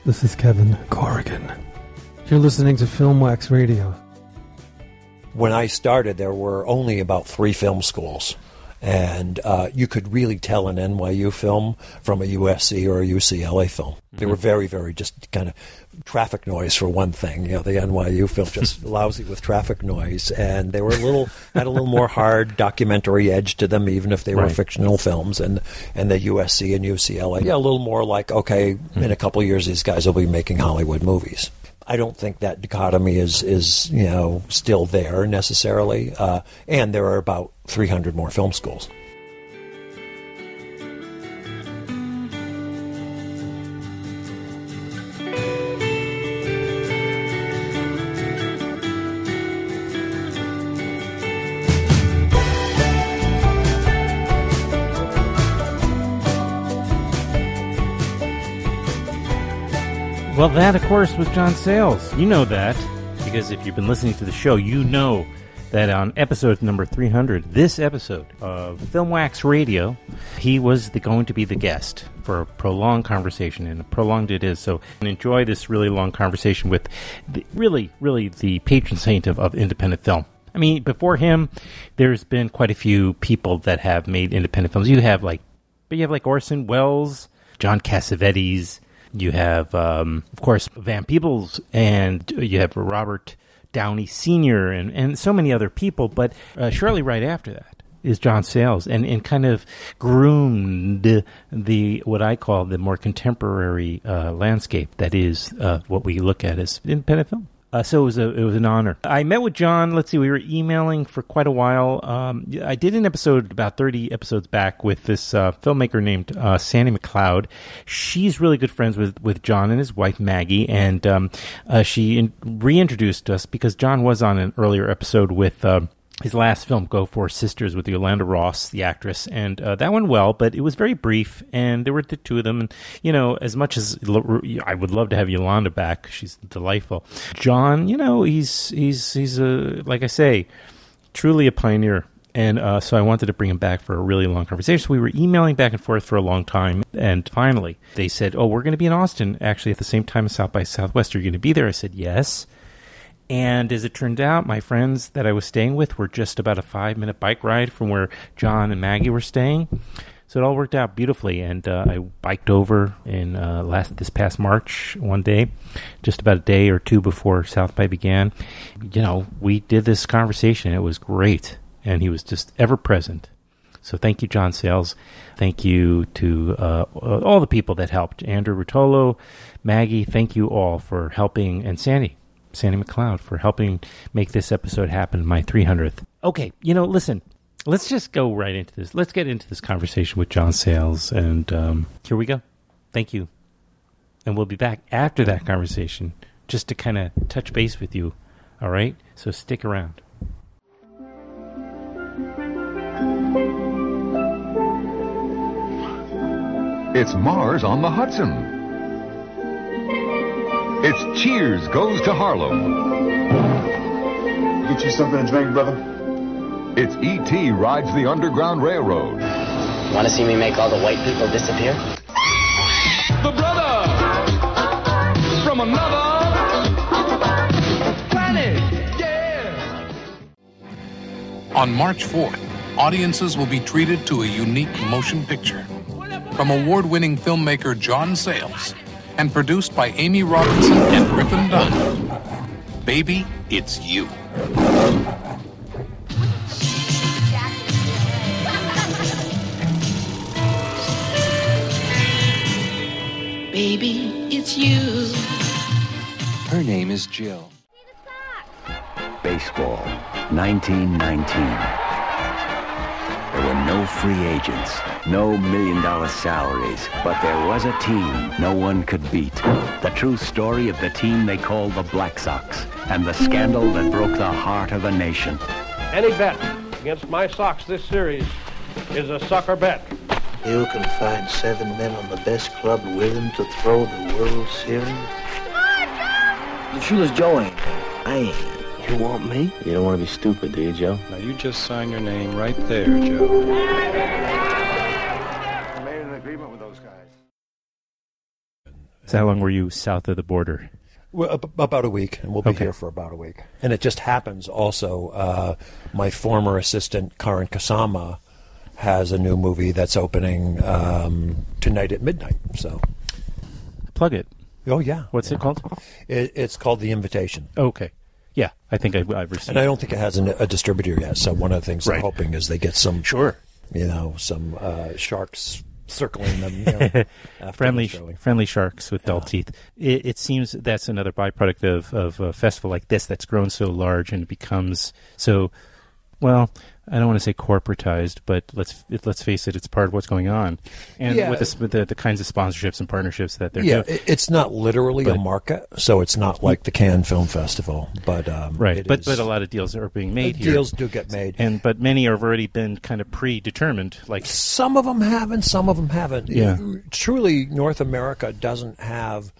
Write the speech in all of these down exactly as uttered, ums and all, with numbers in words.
This is Kevin Corrigan. You're listening to Film Wax Radio. When I started, there were only about three film schools. And uh, you could really tell an N Y U film from a U S C or a U C L A film. Mm-hmm. They were very, very just kind of traffic noise for one thing. You know, the N Y U film just lousy with traffic noise, and they were a little had a little more hard documentary edge to them, even if they were right. fictional films. And and the U S C and U C L A, yeah, a little more like, okay, mm-hmm. in a couple of years these guys will be making Hollywood movies. I don't think that dichotomy is, is you know, still there necessarily. Uh, and there are about three hundred more film schools. Well, that, of course, was John Sayles. You know that, because if you've been listening to the show, you know that on episode number three hundred, this episode of Film Wax Radio, he was the, going to be the guest for a prolonged conversation, and prolonged it is. So enjoy this really long conversation with the, really, really the patron saint of, of independent film. I mean, before him, there's been quite a few people that have made independent films. You have like, but you have like Orson Welles, John Cassavetes. You have, um, of course, Van Peebles, and you have Robert Downey Senior and, and so many other people. But uh, shortly right after that is John Sayles, and, and kind of groomed the what I call the more contemporary uh, landscape that is uh, what we look at as independent film. Uh, so it was a, it was an honor. I met with John. Let's see, we were emailing for quite a while. Um, I did an episode about thirty episodes back with this uh, filmmaker named uh, Sandy McLeod. She's really good friends with, with John and his wife Maggie, and um, uh, she in- reintroduced us because John was on an earlier episode with uh, his last film, Go For Sisters, with Yolanda Ross, the actress, and uh, that went well, but it was very brief, and there were the two of them, and, you know, as much as I would love to have Yolanda back, she's delightful. John, you know, he's, he's, he's a, like I say, truly a pioneer, and uh, so I wanted to bring him back for a really long conversation. So we were emailing back and forth for a long time, and finally, they said, oh, we're going to be in Austin, actually, at the same time as South by Southwest. Are you going to be there? I said, yes. And as it turned out, my friends that I was staying with were just about a five-minute bike ride from where John and Maggie were staying. So it all worked out beautifully. And uh, I biked over in uh, last this past March one day, just about a day or two before South by began. You know, we did this conversation. It was great. And he was just ever present. So thank you, John Sayles. Thank you to uh, all the people that helped. Andrew Rotolo, Maggie, thank you all for helping. And Sandy. Sandy McLeod for helping make this episode happen, my three hundredth. Okay, you know, listen, let's just go right into this. Let's get into this conversation with John Sayles, and um, here we go. Thank you. And we'll be back after that conversation just to kind of touch base with you, all right? So stick around. It's Mars on the Hudson. It's Cheers Goes to Harlem. Get you something to drink, brother? It's E T Rides the Underground Railroad. Want to see me make all the white people disappear? The brother from another planet, yeah. On March fourth, audiences will be treated to a unique motion picture from award-winning filmmaker John Sayles and produced by Amy Robinson and Griffin Dunn. Baby, It's You. Baby, it's you. Her name is Jill. Baseball, nineteen nineteen. There were no free agents, no million-dollar salaries, but there was a team no one could beat. The true story of the team they called the Black Sox, and the scandal that broke the heart of a nation. Any bet against my Sox this series is a sucker bet. You can find seven men on the best club willing to throw the World Series. The shoeless Joe ain't. I ain't. You want me? You don't want to be stupid, do you, Joe? Now you just sign your name right there, Joe. I made an agreement with those guys. So how long were you south of the border? Well, ab- about a week, and we'll be Okay. here for about a week. And it just happens also, uh, my former assistant, Karan Kasama, has a new movie that's opening um, tonight at midnight. So, Plug it. Oh, yeah. What's it called? It, it's called The Invitation. Okay. Yeah, I think I've, I've received And I don't think it has an, a distributor yet. So one of the things Right. they're hoping is they get some, Sure. you know, some uh, sharks circling them. You know, after friendly, the showing. friendly sharks with dull teeth. It, it seems that's another byproduct of, of a festival like this that's grown so large and becomes so, well, I don't want to say corporatized, but let's it, let's face it, it's part of what's going on. And Yeah. with, this, with the, the kinds of sponsorships and partnerships that they're Yeah, doing. it, it's not literally But- a market, so it's not like the Cannes Film Festival, but um, Right, it but is- but a lot of deals are being made Uh, here. deals do get made. and but many have already been kind of predetermined. Like Some of them have, and some of them haven't. Yeah. Truly, North America doesn't have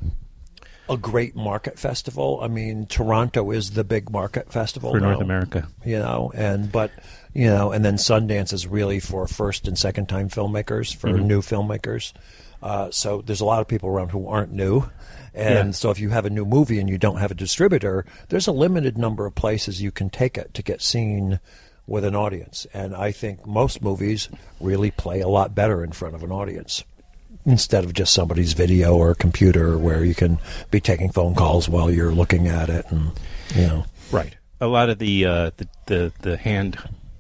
a great market festival. I mean, Toronto is the big market festival for now, North America. you know, and but you know, and then Sundance is really for first and second time filmmakers, for Mhm. new filmmakers. Uh, so there's a lot of people around who aren't new. And Yeah. so if you have a new movie and you don't have a distributor, there's a limited number of places you can take it to get seen with an audience. And I think most movies really play a lot better in front of an audience instead of just somebody's video or computer where you can be taking phone calls while you're looking at it. And, you know. Right. A lot of the uh, the, the the hand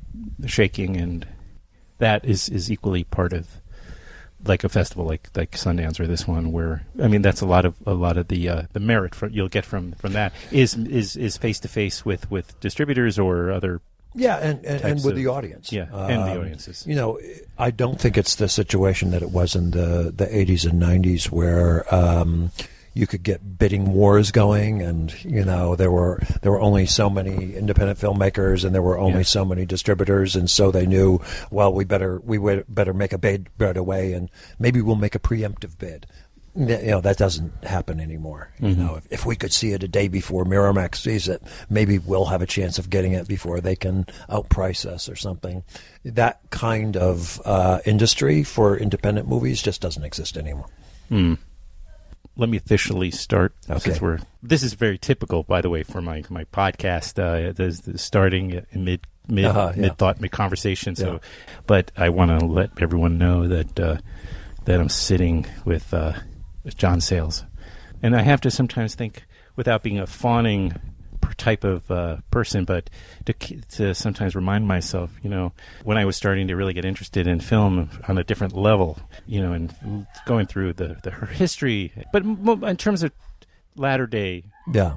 shaking and that is, is equally part of like a festival like like Sundance or this one, where I mean that's a lot of a lot of the uh, the merit for, you'll get from, from that is is is face to face with with distributors or other. Yeah, and, and, and types with of- the audience. Yeah, and the Um, audiences. You know, I don't think it's the situation that it was in the, the eighties and nineties where um, you could get bidding wars going, and you know there were there were only so many independent filmmakers, and there were only Yeah. so many distributors, and so they knew, well, we better we would better make a bid right away, and maybe we'll make a preemptive bid. You know, that doesn't happen anymore. You Mhm. know, if, if we could see it a day before Miramax sees it, maybe we'll have a chance of getting it before they can outprice us or something. That kind of uh, industry for independent movies just doesn't exist anymore. Hmm. Let me officially start. Okay. Since we're, this is very typical, by the way, for my my podcast. Uh, there's the starting in mid mid Uh-huh, yeah. mid thought, mid conversation. So, Yeah. but I want to let everyone know that uh, that I'm sitting with, uh, with John Sayles, and I have to sometimes think, without being a fawning per- type of uh, person, but to k- to sometimes remind myself, you know, when I was starting to really get interested in film on a different level, you know, and going through the, the her history, but m- in terms of latter day, Yeah.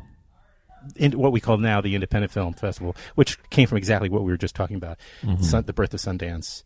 in what we call now the Independent Film Festival, which came from exactly what we were just talking about, Mhm. Sun, the birth of Sundance,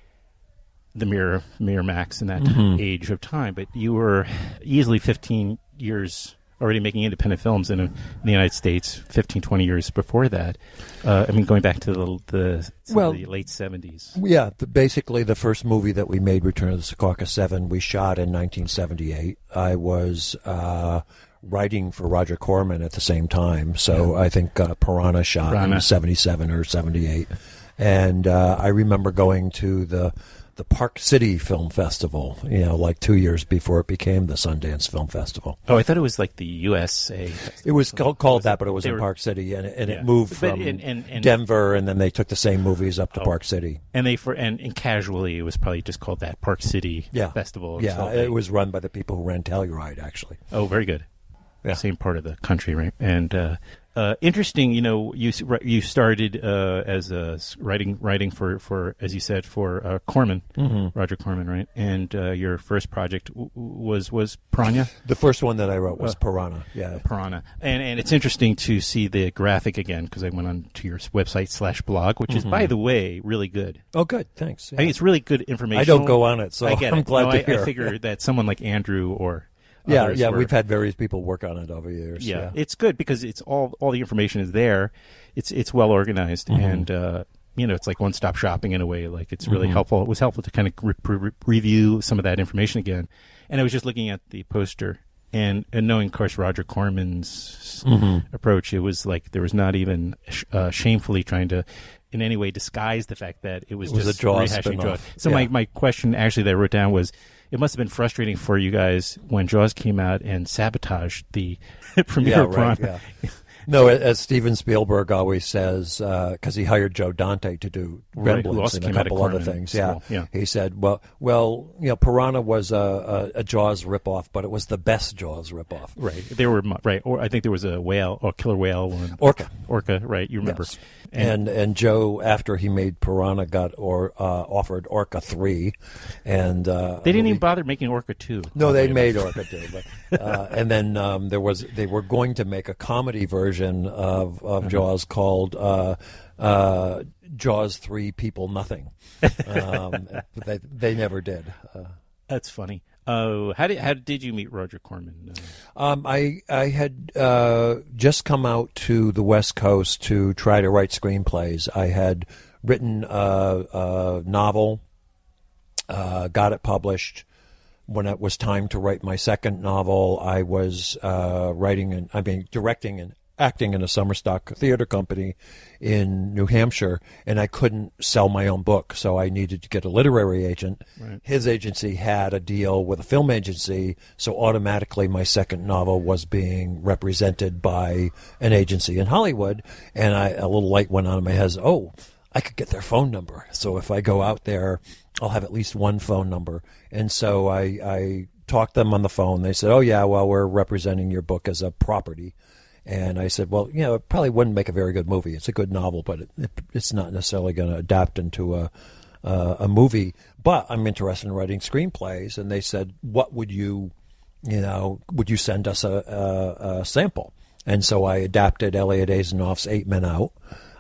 the Mirror, Miramax, and that Mhm. age of time. But you were easily fifteen years already making independent films in, a, in the United States, fifteen, twenty years before that. Uh, I mean, going back to the, the, some Well, of the late seventies. Yeah, the, basically the first movie that we made, Return of the Secaucus Seven, we shot in nineteen seventy-eight. I was uh, writing for Roger Corman at the same time, so I think uh, Piranha shot Piranha. in seventy-seven or seventy-eight. And uh, I remember going to the the Park City Film Festival, you know, like two years before it became the Sundance Film Festival. Oh, I thought it was like the U S A. It was called, called that, but it was they in were- Park City, and, it- and Yeah. it moved But from in- and- and- Denver, and then they took the same movies up to Oh. Park City. And they for and, and casually it was probably just called that Park City Yeah. Festival. or Yeah, something. it was run by the people who ran Telluride, actually. Oh, very good. Yeah. Same part of the country, right? And uh, uh, interesting, you know, you s- you started uh, as a s- writing writing for, for as you said for uh, Corman, Mhm. Roger Corman, right? And uh, your first project w- w- was was Piranha. The first one that I wrote was Uh, Piranha. Yeah, Piranha, and and it's interesting to see the graphic again because I went on to your website slash blog, which is, Mhm. by the way, really good. Oh, good. Thanks. I think it's really good information. I don't go on it, so I get I'm it. glad no, to I, hear. I figure that someone like Andrew or Yeah, others yeah, were- we've had various people work on it over the years. yeah, Yeah, it's good because it's all all the information is there. It's it's well organized Mhm. and uh, you know it's like one stop shopping in a way. Like it's really Mhm. helpful. It was helpful to kind of re- re- review some of that information again. And I was just looking at the poster And, and knowing, of course, Roger Corman's Mm-hmm. approach, it was like there was not even sh- uh, shamefully trying to in any way disguise the fact that it was, It was just a Jaws rehashing spin-off. Jaws. So Yeah. my, my question actually that I wrote down was, it must have been frustrating for you guys when Jaws came out and sabotaged the premiere Yeah, of right, Piranha. yeah. No, as Steven Spielberg always says, because he hired Joe Dante to do Right, who Gremlins also and a came out of couple other Corman things. as Yeah. well, yeah. He said, well, well, you know, Piranha was a, a, a Jaws ripoff, but it was the best Jaws ripoff. Right. They were mu- right. Or I think there was a whale or killer whale one. Orca. Orca. Right. You remember. Yes. And and Joe, after he made Piranha, got or uh, offered Orca three, and uh, They didn't movie- even bother making Orca two. No, they oddly made enough. Orca two, but, uh, and then um, there was they were going to make a comedy version of, of Uh-huh. Jaws called uh, uh, Jaws three People Nothing. Um, but they they never did. Uh, That's funny. Oh, how did how did you meet Roger Corman? Uh, Um, I I had uh, just come out to the West Coast to try to write screenplays. I had written a, a novel, uh, got it published. When it was time to write my second novel, I was uh, writing and I mean directing and acting in a summer stock theater company in New Hampshire, and I couldn't sell my own book, so I needed to get a literary agent. Right. His agency had a deal with a film agency, so automatically my second novel was being represented by an agency in Hollywood, and I, a little light went on in my head. Oh, I could get their phone number, so if I go out there, I'll have at least one phone number. And so I, I talked them on the phone. They said, oh, yeah, well, we're representing your book as a property. And I said, well, you know, it probably wouldn't make a very good movie. It's a good novel, but it, it, it's not necessarily going to adapt into a, uh, a movie. But I'm interested in writing screenplays. And they said, what would you, you know, would you send us a, a, a sample? And so I adapted Elliot Azanoff's Eight Men Out.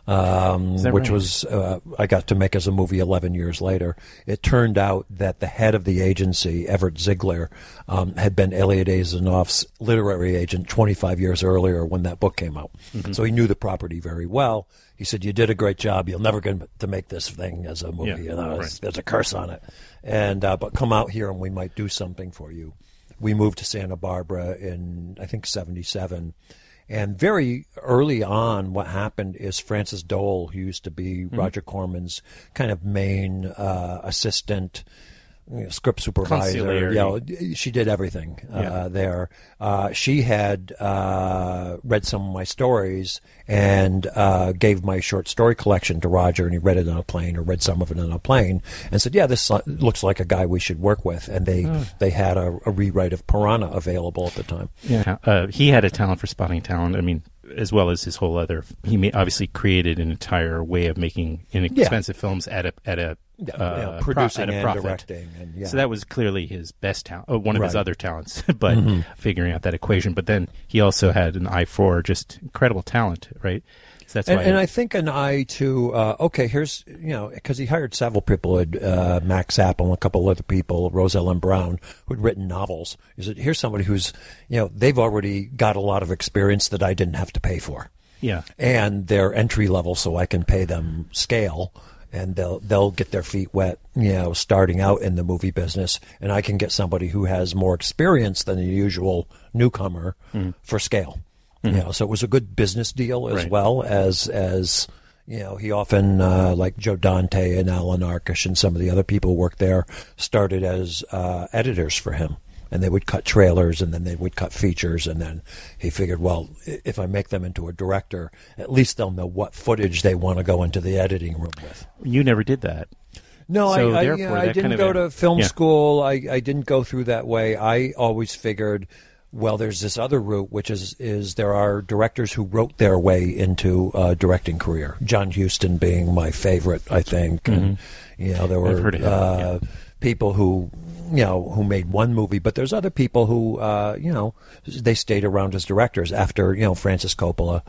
Um, which right? was uh, I got to make as a movie eleven years later. It turned out that the head of the agency, Everett Ziegler, um, had been Elliot Azanoff's literary agent twenty-five years earlier when that book came out. Mm-hmm. So he knew the property very well. He said, "You did a great job. You'll never get to make this thing as a movie. Yeah, you know, right. there's, there's a curse on it. And uh, but come out here and we might do something for you." We moved to Santa Barbara in I think seventy-seven. And very early on, what happened is Frances Dole, who used to be Mm-hmm. Roger Corman's kind of main uh, assistant, you know, script supervisor, Conciliary. you know, she did everything uh, Yeah. there. Uh, she had uh, read some of my stories and uh, gave my short story collection to Roger, and he read it on a plane or read some of it on a plane and said, yeah, this looks like a guy we should work with. And they, Oh. they had a, a rewrite of Piranha available at the time. Yeah, uh, he had a talent for spotting talent. I mean, as well as his whole other. He ma- obviously created an entire way of making inexpensive films at a at a Yeah, uh, yeah, pro- producing at a and profit. directing, and, yeah. So that was clearly his best talent, uh, one of his Right. other talents. But Mhm. figuring out that equation. But then he also had an eye for just incredible talent, right? So that's and, why. and I think an eye to uh, okay, here's you know because he hired several people, uh, Max Apple and a couple other people, Rose Ellen Brown, who'd written novels. He said, here's somebody who's you know they've already got a lot of experience that I didn't have to pay for. Yeah. And they're entry level, so I can pay them scale, and they'll they'll get their feet wet, you know, starting out in the movie business, and I can get somebody who has more experience than the usual newcomer Mhm. for scale. Mhm. You know, so it was a good business deal as Right. well as as you know he often uh, like Joe Dante and Alan Arkush and some of the other people who worked there started as uh, editors for him. And they would cut trailers, and then they would cut features, and then he figured, well, i- if I make them into a director, at least they'll know what footage they want to go into the editing room with. You never did that. No, So I, I, therefore, yeah, I that didn't kind of go a- to film yeah. school. I, I didn't go through that way. I always figured, well, there's this other route, which is is there are directors who wrote their way into a directing career. John Huston being my favorite, I think. And, you know, there I've were heard of him, uh, people who, you know, who made one movie, but there's other people who, uh, you know, they stayed around as directors after, you know, Francis Coppola,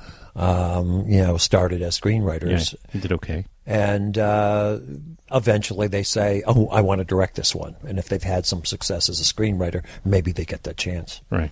um, you know, started as screenwriters. Yeah, he did okay. And uh, eventually they say, oh, I want to direct this one. And if they've had some success as a screenwriter, maybe they get that chance. Right.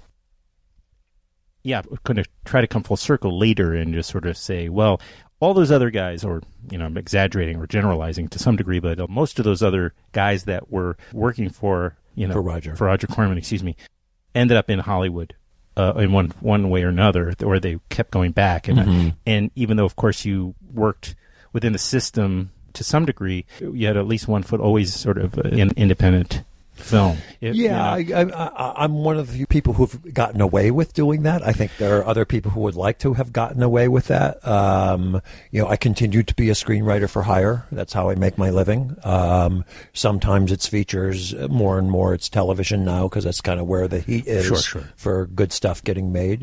Yeah, we're going to try to come full circle later and just sort of say, well, all those other guys, or, you know, I'm exaggerating or generalizing to some degree, but uh, most of those other guys that were working for, you know, For Roger. for Roger Corman, excuse me, ended up in Hollywood uh, in one one way or another, or they kept going back. And Mm-hmm. uh, and even though, of course, you worked within the system to some degree, you had at least one foot always sort of uh, in independent film. It, Yeah, you know. I, I, I, I'm one of the few people who've gotten away with doing that. I think there are other people who would like to have gotten away with that. Um, you know, I continue to be a screenwriter for hire. That's how I make my living. Um, sometimes it's features, more and more it's television now because that's kind of where the heat is Sure, sure. for good stuff getting made.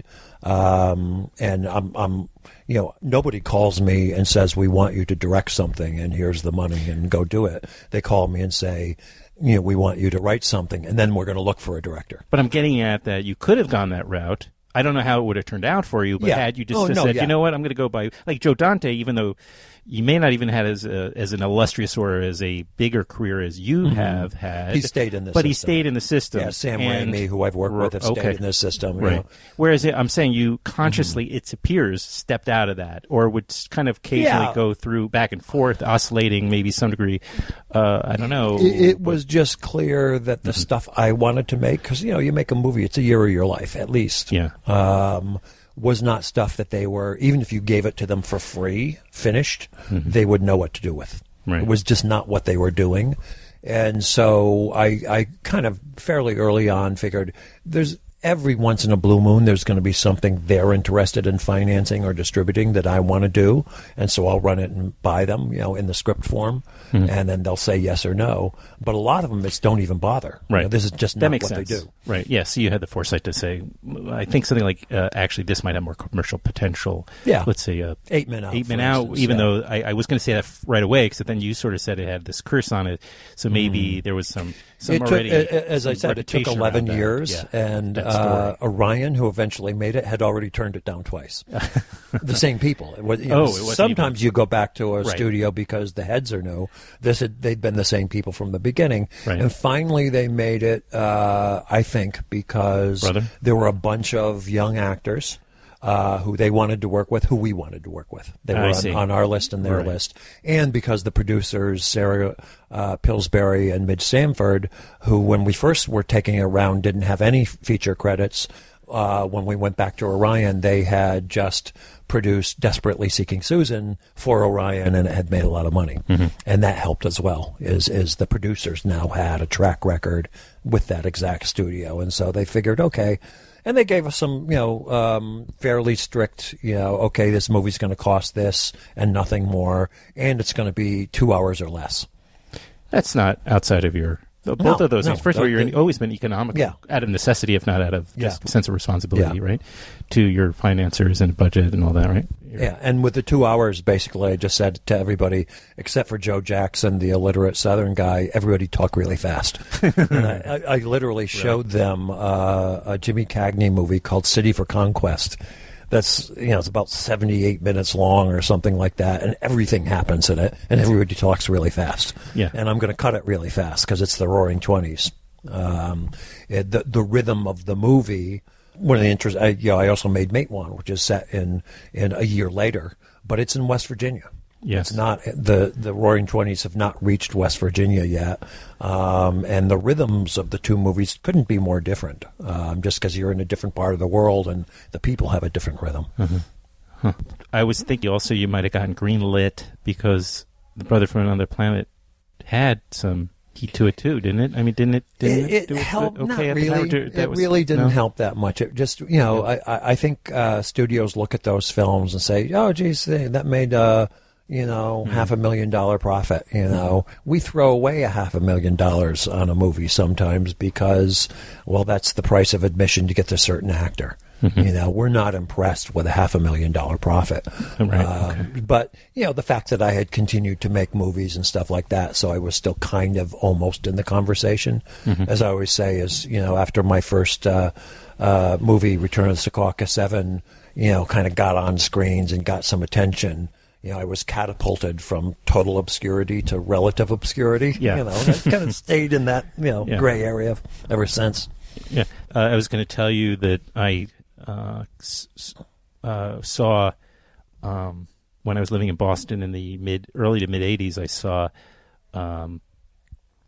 Um, and I'm, I'm, you know, nobody calls me and says, we want you to direct something and here's the money and go do it. They call me and say, you know, we want you to write something, and then we're going to look for a director. But I'm getting at that you could have gone that route. I don't know how it would have turned out for you, but Yeah. had you just, Oh, just no, said, yeah. you know what, I'm going to go by, like Joe Dante, even though you may not even had as a, as an illustrious or as a bigger career as you Mhm. have had. He stayed in the But he system. stayed in the system. Yeah, Sam And- Raimi, who I've worked with, have stayed okay. in this system. you Right. know. Whereas it, I'm saying you consciously, it appears, stepped out of that, or would s- kind of occasionally Yeah. go through back and forth, oscillating maybe some degree. Uh, I don't know. It, it was just clear that the stuff I wanted to make, because, you know, you make a movie, it's a year of your life, at least. Yeah. Um, was not stuff that they were, even if you gave it to them for free, finished, Mhm. they would know what to do with. Right. It was just not what they were doing. And so I, I kind of fairly early on figured there's every once in a blue moon there's going to be something they're interested in financing or distributing that I want to do. And so I'll run it and buy them, you know, in the script form. Mhm. And then they'll say yes or no. But a lot of them just don't even bother. You Right. know, this is just that not makes what sense. they do. Right. Yeah. So you had the foresight to say, I think something like, uh, actually, this might have more commercial potential. Yeah. Let's say uh, Eight Men Out, Eight Men for Out. instance, Even yeah. though I, I was going to say that f- right away, because then you sort of said it had this curse on it. So maybe there was some. some It took, already, a- a- as I some said, it took reputation eleven around that. years, Yeah, and that uh, story. Orion, who eventually made it, had already turned it down twice. The same people. It was, you Oh, know, it wasn't sometimes even- you go back to a Right. studio because the heads are new. This had, they'd been the same people from the beginning, Right. and finally they made it. Uh, I think because Brother? there were a bunch of young actors. Uh, who they wanted to work with, who we wanted to work with. They I were see. on, on our list and their Right. list. And because the producers, Sarah uh, Pillsbury and Midge Samford, who when we first were taking it around didn't have any feature credits, uh, when we went back to Orion, they had just produced Desperately Seeking Susan for Orion, and it had made a lot of money. Mhm. And that helped as well, is, is the producers now had a track record with that exact studio. And so they figured, okay, and they gave us some, you know, um, fairly strict, you know, okay, this movie's going to cost this and nothing more, and it's going to be two hours or less. That's not outside of your. Both No, of those no. things. First of all, The- you've always been economical, Yeah. out of necessity, if not out of just Yeah. sense of responsibility, Yeah. right? To your financiers and budget and all that, right? Yeah, and with the two hours, basically, I just said to everybody, except for Joe Jackson, the illiterate Southern guy, everybody talk really fast. And I, I, I literally showed them uh, a Jimmy Cagney movie called City for Conquest. That's, you know, it's about seventy-eight minutes long or something like that, and everything happens in it, and everybody talks really fast. Yeah. And I'm going to cut it really fast because it's the Roaring Twenties. Um, it, the the rhythm of the movie. One of the interest, I, you know, I also made Matewan, which is set in in a year later, but it's in West Virginia. Yes. It's not the the Roaring Twenties have not reached West Virginia yet, um, and the rhythms of the two movies couldn't be more different. Um, just because you're in a different part of the world and the people have a different rhythm. Mhm. Huh. I was thinking also you might have gotten greenlit because The Brother from Another Planet had some heat to it too, didn't it? I mean, didn't it? Didn't It, it, it do helped, okay not at the really. time? Or that It was- really didn't no? help that much. It just, you know, I, I I think uh, studios look at those films and say, oh, geez, they- that made, uh, you know, Mm-hmm. half a million dollar profit. You know, we throw away a half a million dollars on a movie sometimes because, well, that's the price of admission to get to certain actor. Mhm. You know, we're not impressed with a half a million dollar profit. Right, Um, But, you know, the fact that I had continued to make movies and stuff like that, so I was still kind of almost in the conversation. Mhm. As I always say, is, you know, after my first uh, uh, movie, Return of the Secaucus seven, you know, kind of got on screens and got some attention. You know, I was catapulted from total obscurity to relative obscurity. Yeah. You know, and I kind of stayed in that, you know, Yeah. gray area ever since. Yeah, uh, I was going to tell you that I uh, s- s- uh, saw um, when I was living in Boston in the mid, early to mid eighties. I saw um,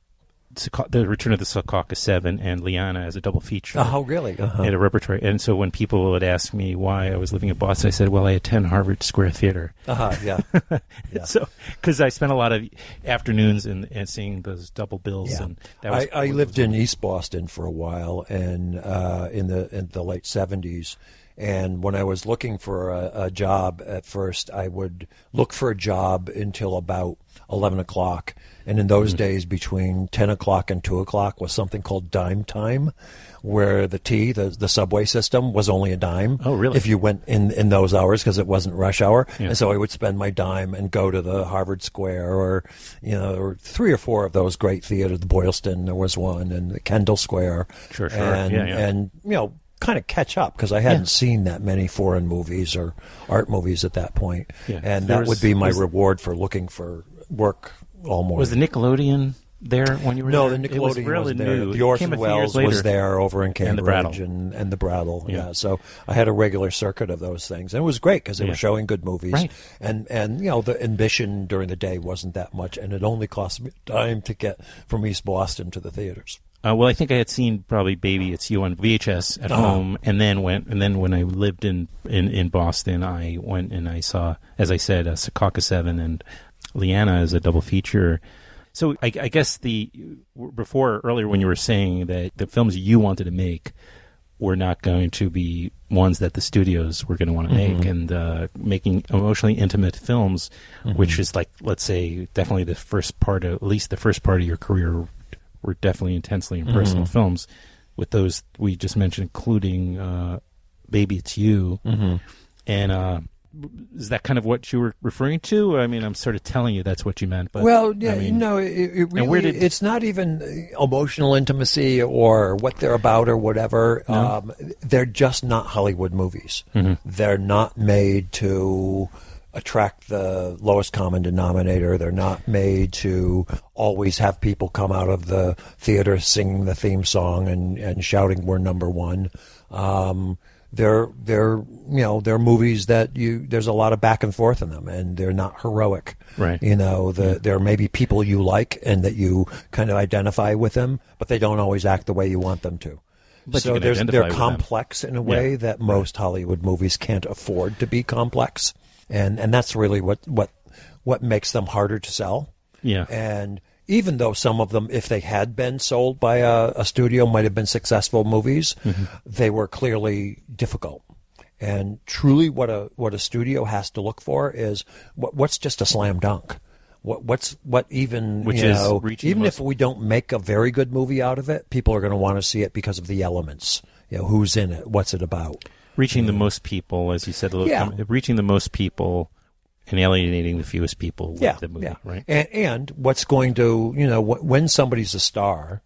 The Return of the Secaucus Seven and Liana as a double feature. Oh, really? Uh-huh. At a repertory. And so when people would ask me why I was living in Boston, I said, well, I attend Harvard Square Theater. Uh-huh, yeah. yeah. So, because I spent a lot of afternoons in, in seeing those double bills. Yeah. And that was I, I lived in East Boston for a while, and uh, in the in the late seventies. And when I was looking for a, a job at first, I would look for a job until about eleven o'clock. And in those mm-hmm. days, between ten o'clock and two o'clock was something called dime time, where the T, the, the subway system, was only a dime. Oh, really? If you went in, in those hours, because it wasn't rush hour. Yeah. And so I would spend my dime and go to the Harvard Square, or, you know, or three or four of those great theaters. The Boylston, there was one, and the Kendall Square. Sure, sure. And, yeah, yeah. and you know, kind of catch up, because I hadn't yeah. seen that many foreign movies or art movies at that point. Yeah. And There that was- would be my was- reward for looking for work all morning. Was the Nickelodeon there when you were No, there? the It was Nickelodeon really was there. new. The It Orson came a few Welles years was later. there over in And the Cambridge, Brattle. and, and the Brattle. Yeah. Yeah. So I had a regular circuit of those things, and it was great because they Yeah. were showing good movies. Right. And and you know, the admission during the day wasn't that much, and it only cost me time to get from East Boston to the theaters. Uh, well, I think I had seen probably Baby It's You on V H S at Uh-huh. home, and then went, and then when I lived in, in, in Boston, I went and I saw, as I said, uh, Secaucus Seven and Liana as a double feature. So I, I guess the before earlier when you were saying that the films you wanted to make were not going to be ones that the studios were going to want to Mhm. make, and uh, making emotionally intimate films, Mhm. which is like, let's say, definitely the first part of, at least the first part of your career, were definitely intensely impersonal Mhm. films. With those we just mentioned, including uh, Baby It's You, Mhm. and uh, is that kind of what you were referring to? I mean, I'm sort of telling you that's what you meant. But, well, yeah, I mean, no, it, it really, where did- it's not even emotional intimacy or what they're about or whatever. No? Um, they're just not Hollywood movies. Mhm. They're not made to attract the lowest common denominator. They're not made to always have people come out of the theater singing the theme song and, and shouting, "We're number one." Um, They're they're you know they're movies that you there's a lot of back and forth in them, and they're not heroic. Right. You know, the Yeah. there may be people you like and that you kind of identify with them, but they don't always act the way you want them to. But you so can there's, identify they're with them. complex in a way Yeah. that most Hollywood movies can't afford to be complex, and and that's really what what what makes them harder to sell. Yeah. And even though some of them, if they had been sold by a, a studio, might have been successful movies, Mhm. they were clearly difficult. And truly, what a what a studio has to look for is what, what's just a slam dunk. What what's what even Which you is know, reaching even most- if we don't make a very good movie out of it, people are going to want to see it because of the elements. You know, who's in it, what's it about. Reaching the most people, as you said, a little Yeah. time, reaching the most people and alienating the fewest people with yeah, the movie, yeah. right? And, and what's going to, you know, wh- when somebody's a star,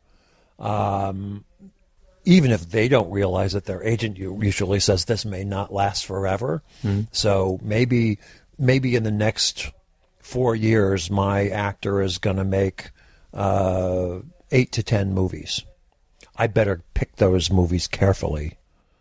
um, even if they don't realize it, their agent u- usually says this may not last forever. Mhm. So maybe, maybe in the next four years, my actor is going to make uh, eight to ten movies. I better pick those movies carefully,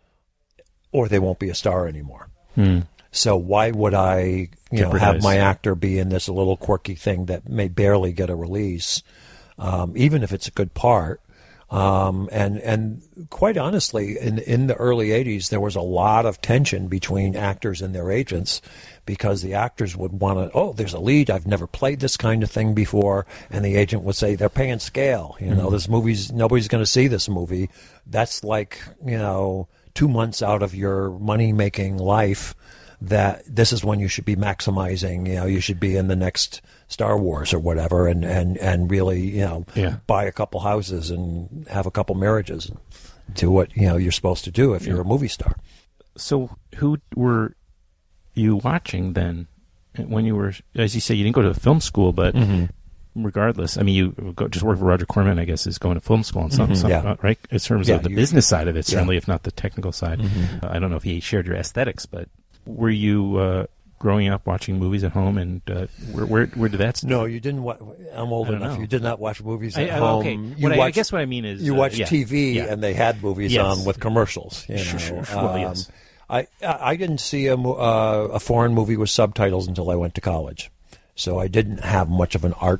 or they won't be a star anymore. Hmm. So why would I, you know, have Jeopardize. my actor be in this little quirky thing that may barely get a release, um, even if it's a good part? Um, and and quite honestly, in in the early eighties, there was a lot of tension between actors and their agents, because the actors would want to, oh, there's a lead, I've never played this kind of thing before, and the agent would say, they're paying scale, you know, Mhm. this movie's, nobody's going to see this movie. That's like, you know, two months out of your money-making life, that this is when you should be maximizing, you know, you should be in the next Star Wars or whatever, and, and, and really, you know, Yeah. buy a couple houses and have a couple marriages, and do what, you know, you're supposed to do if you're a movie star. So who were you watching then when you were, as you say, you didn't go to film school, but Mhm. regardless, I mean, you go, just work for Roger Corman, I guess, is going to film school and some, Mhm, some yeah. uh, right? In terms Yeah, of the you- business side of it, yeah. certainly, if not the technical side. Mhm. Uh, I don't know if he shared your aesthetics, but were you uh, growing up watching movies at home, and uh, where, where where did that start? No, you didn't. Wa- I'm old I don't enough. know. You did not watch movies I- at I- home. okay. You What I- I watched- guess what I mean is, you uh, watched yeah, T V, yeah. and they had movies Yes. on with commercials. You Sure, know? sure, sure. Well, Um, yes. I I I didn't see a mo- uh, a foreign movie with subtitles until I went to college, so I didn't have much of an art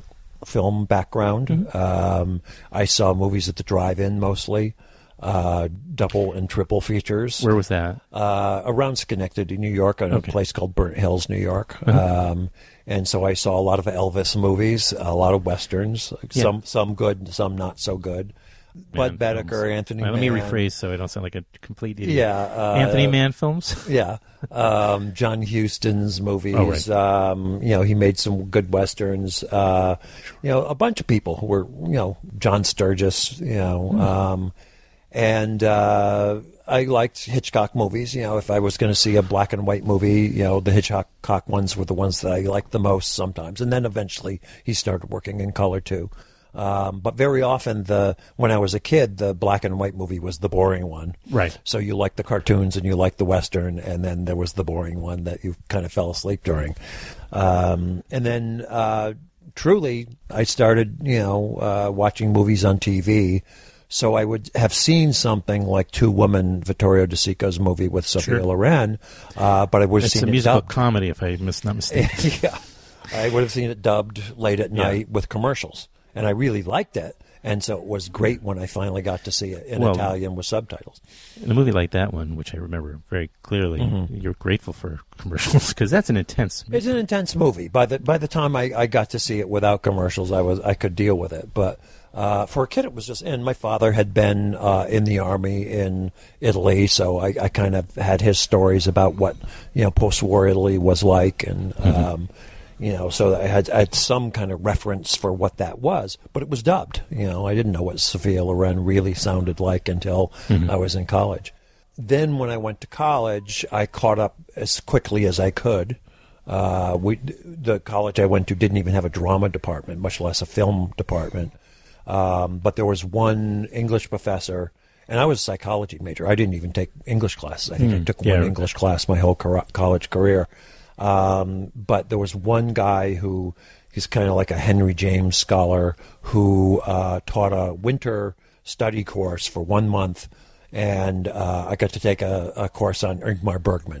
film background. Mm-hmm. Um, I saw movies at the drive-in mostly, uh, double and triple features. Where was that? Uh, around Schenectady, New York, in Okay. a place called Burnt Hills, New York. Uh-huh. Um, and so I saw a lot of Elvis movies, a lot of westerns, Yeah. some some good, some not so good. Bud Mann Bedecker, films. Anthony Well, let me Mann. rephrase so I don't sound like a complete idiot. Yeah, uh, Anthony Mann films. Yeah, um, John Huston's movies. Oh, right. um, you know, he made some good westerns. Uh, you know, a bunch of people who were, you know, John Sturgis. You know, Hmm. um, and uh, I liked Hitchcock movies. You know, if I was going to see a black and white movie, you know, the Hitchcock ones were the ones that I liked the most sometimes. And then eventually he started working in color too. Um, but very often, the when I was a kid, the black and white movie was the boring one. Right. So you liked the cartoons and you liked the Western, and then there was the boring one that you kind of fell asleep during. Um, and then, uh, truly, I started, you know, uh, watching movies on T V. So I would have seen something like Two Women, Vittorio De Sica's movie with Sophia Sure. Loren, uh, but I would have It's seen a it musical dubbed. comedy, if I'm mis- not mistaken. Yeah. I would have seen it dubbed late at Yeah. night with commercials. And I really liked it. And so it was great when I finally got to see it in Well, Italian with subtitles. In a movie like that one, which I remember very clearly, Mhm. you're grateful for commercials because that's an intense. It's an intense movie. By the by the time I, I got to see it without commercials, I was I could deal with it. But uh, for a kid, it was just. And my father had been uh, in the army in Italy, so I, I kind of had his stories about what you know post-war Italy was like, and Mhm. um, you know, so I had I had some kind of reference for what that was. But it was dubbed. You know, I didn't know what Sophia Loren really sounded like until Mhm. I was in college. Then when I went to college, I caught up as quickly as I could. Uh, we, the college I went to didn't even have a drama department, much less a film department. Um, but there was one English professor, and I was a psychology major. I didn't even take English classes. I think I Hmm. took Yeah. one English class my whole cor- college career. Um, but there was one guy who, he's kind of like a Henry James scholar, who uh, taught a winter study course for one month. And uh, I got to take a, a course on Ingmar Bergman.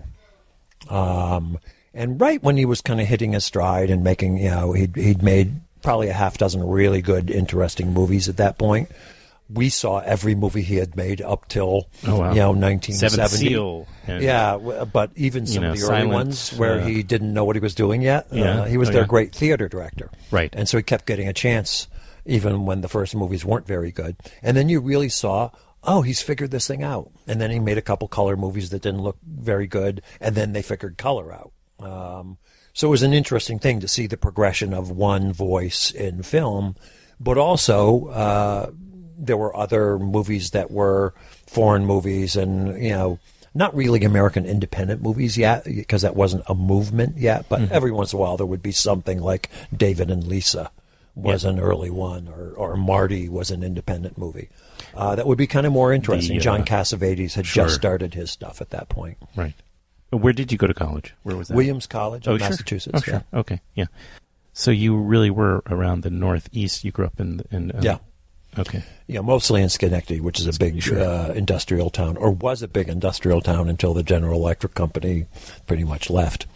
Um, and right when he was kind of hitting his stride and making, you know, he'd, he'd made probably a half dozen really good, interesting movies at that point. We saw every movie he had made up till, Oh, wow. you know, nineteen seventy. Seventh Seal and, yeah, w- but even some you know, of the early Silent, ones where uh, he didn't know what he was doing yet. Yeah. Uh, he was Oh, their yeah. great theater director. Right. And so he kept getting a chance, even when the first movies weren't very good. And then you really saw, oh, he's figured this thing out. And then he made a couple color movies that didn't look very good, and then they figured color out. Um, so it was an interesting thing to see the progression of one voice in film, but also uh, there were other movies that were foreign movies and, you know, not really American independent movies yet, because that wasn't a movement yet, but Mhm. every once in a while there would be something like David and Lisa was Yeah. an early one, or, or Marty was an independent movie. Uh, that would be kind of more interesting. The, uh, John Cassavetes had sure. just started his stuff at that point. Right. Where did you go to college? Where was that? Williams College in oh, sure. Massachusetts. Oh, sure. Okay. Yeah. So you really were around the Northeast. You grew up in. in uh, Yeah. Okay. Yeah, mostly in Schenectady, which is a big Sure. uh, industrial town, or was a big industrial town until the General Electric Company pretty much left.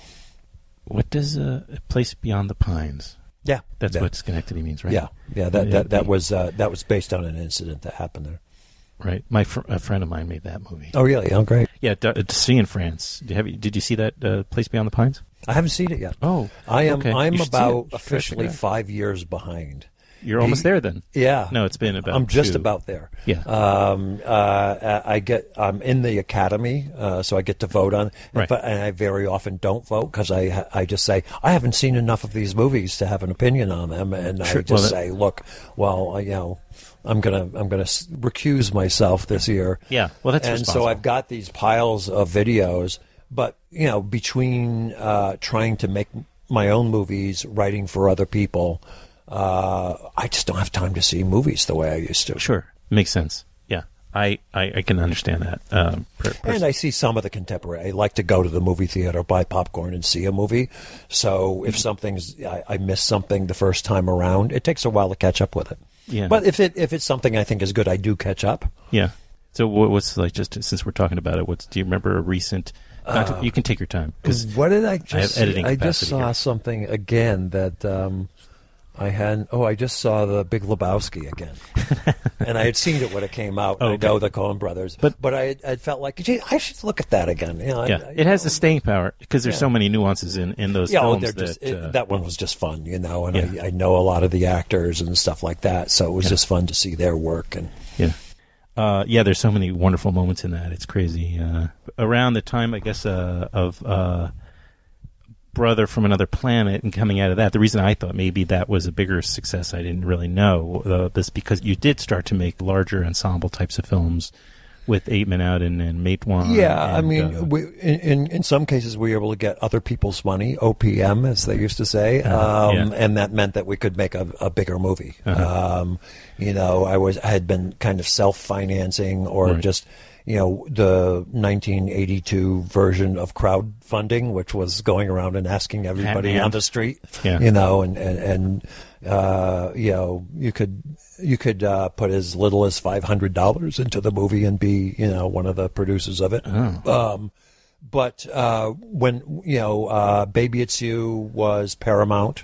What does uh, a place beyond the pines? Yeah, That's yeah. what Schenectady means, right? Yeah, yeah. That Yeah, that, that the- was uh, that was based on an incident that happened there. Right. My fr- a friend of mine made that movie. Oh, really? Oh, great. Yeah, D- to see in France. Did you, have you, did you see that uh, Place Beyond the Pines? I haven't seen it yet. Oh, I am. okay. I'm You should see about it. You should check officially it out. five years behind. You're almost He- there then. Yeah. No, it's been about. I'm just two. about there. Yeah. Um, uh, I get. I'm in the academy, uh, so I get to vote on. Right. But and I very often don't vote because I I just say I haven't seen enough of these movies to have an opinion on them, and Sure. I just Well, that- say, look, well, I, you know. I'm gonna I'm gonna s- recuse myself this year. Yeah, well, that's and so responsible. I've got these piles of videos, but you know, between uh, trying to make my own movies, writing for other people, uh, I just don't have time to see movies the way I used to. Sure, makes sense. Yeah, I, I, I can understand that. Um, per, per- And I see some of the contemporary. I like to go to the movie theater, buy popcorn, and see a movie. So if something's I, I miss something the first time around, it takes a while to catch up with it. Yeah. But if it if it's something I think is good, I do catch up. yeah. So what, what's like just since we're talking about it? What's do you remember a recent? not to- Uh, you can take your time because What did I just? I have editing see? I just capacity saw here. something again that. Um, I had oh, I just saw The Big Lebowski again, and I had seen it when it came out. Oh, I okay. know the Coen Brothers, But- but I I felt like, gee, I should look at that again. You know, Yeah, I, I, it has the staying power because there's Yeah. so many nuances in, in those yeah, oh, films they're that just, it, uh, that one was just fun, you know, and Yeah. I, I know a lot of the actors and stuff like that, so it was Yeah. just fun to see their work. And yeah, uh, yeah. There's so many wonderful moments in that. It's crazy. Uh, around the time, I guess, uh, of uh, Brother from Another Planet and coming out of that, the reason I thought maybe that was a bigger success, I didn't really know uh, this because you did start to make larger ensemble types of films with Eight Men Out and, and Matewan. yeah, I and, mean, uh, we, in, in in some cases we were able to get other people's money, O P M as they used to say, Uh, um, yeah. and that meant that we could make a, a bigger movie. Uh-huh. Um, you know, I was I had been kind of self financing or Right. just. You know, the nineteen eighty-two version of crowdfunding, which was going around and asking everybody Hand-hand. on the street, Yeah. you know, and, and, and uh, you know, you could you could uh, put as little as five hundred dollars into the movie and be, you know, one of the producers of it. Oh. Um, but uh, when, you know, uh, Baby It's You was Paramount.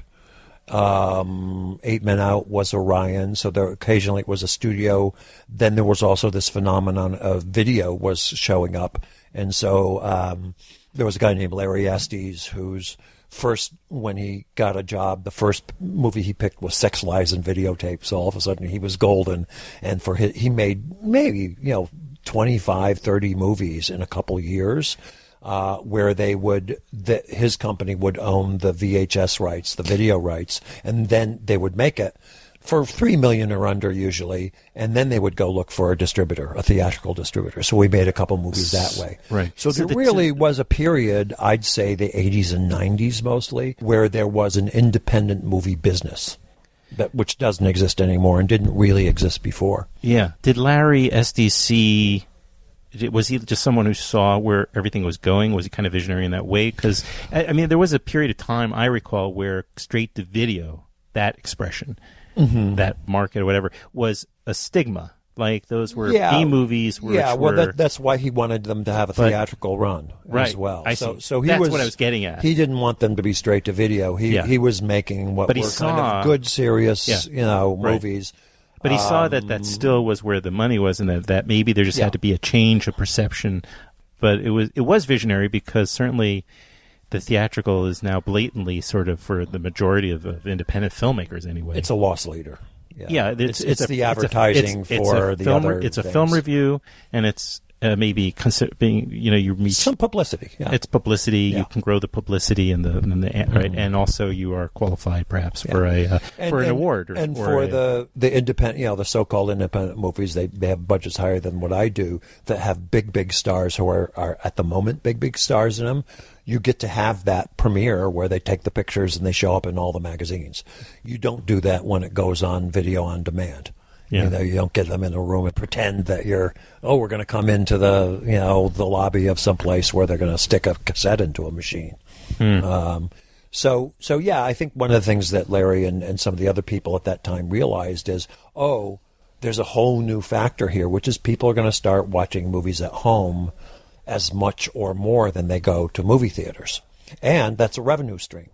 Um, Eight Men Out was Orion, so there occasionally it was a studio. Then there was also this phenomenon of video was showing up, and so um, there was a guy named Larry Estes whose first, when he got a job, the first movie he picked was Sex, Lies, and Videotape. So all of a sudden he was golden, and for his, he made maybe you know twenty-five, thirty movies in a couple years. Uh, where they would, the, his company would own the V H S rights, the video rights, and then they would make it for three million or under usually, and then they would go look for a distributor, a theatrical distributor. So we made a couple movies that way. Right. So, So there the- really was a period, I'd say the eighties and nineties mostly, where there was an independent movie business. That, which doesn't exist anymore and didn't really exist before. Yeah. Did Larry Estes see? Was he just someone who saw where everything was going? Was he kind of visionary in that way? Because, I, I mean, there was a period of time, I recall, where straight to video, that expression, Mhm. that market or whatever, was a stigma. Like, those were Yeah. B-movies. Which Yeah, well, were, that, that's why he wanted them to have a But- theatrical run Right. as well. I so, see. so he That's was, what I was getting at. He didn't want them to be straight to video. He Yeah. he was making what But he were kind saw- of good, serious, Yeah. you know, Right. movies. But he saw that Um, that still was where the money was, and that, that maybe there just Yeah. had to be a change of perception. But it was it was visionary because certainly the theatrical is now blatantly sort of for the majority of, of independent filmmakers anyway. It's a loss leader. Yeah, Yeah, it's, it's, it's, it's a, the it's a- advertising it's- it's for a the film, other. It's a things. film review, and it's uh, maybe consider being you know you meet Some publicity. Yeah. It's publicity. Yeah. You can grow the publicity and the, and the right, and also you are qualified perhaps for a uh, And- for an and- award or, and or for a- the the independent, you know, the so-called independent movies, they they have budgets higher than what I do that have big big stars who are, are at the moment big big stars in them. You get to have that premiere where they take the pictures and they show up in all the magazines. You don't do that when it goes on video on demand. Yeah. You know, you don't get them in a room and pretend that you're, oh, we're going to come into the, you know, the lobby of some place where they're going to stick a cassette into a machine. Hmm. Um, so, so yeah, I think one of the things that Larry and, and some of the other people at that time realized is, oh, there's a whole new factor here, which is people are going to start watching movies at home as much or more than they go to movie theaters. And that's a revenue stream.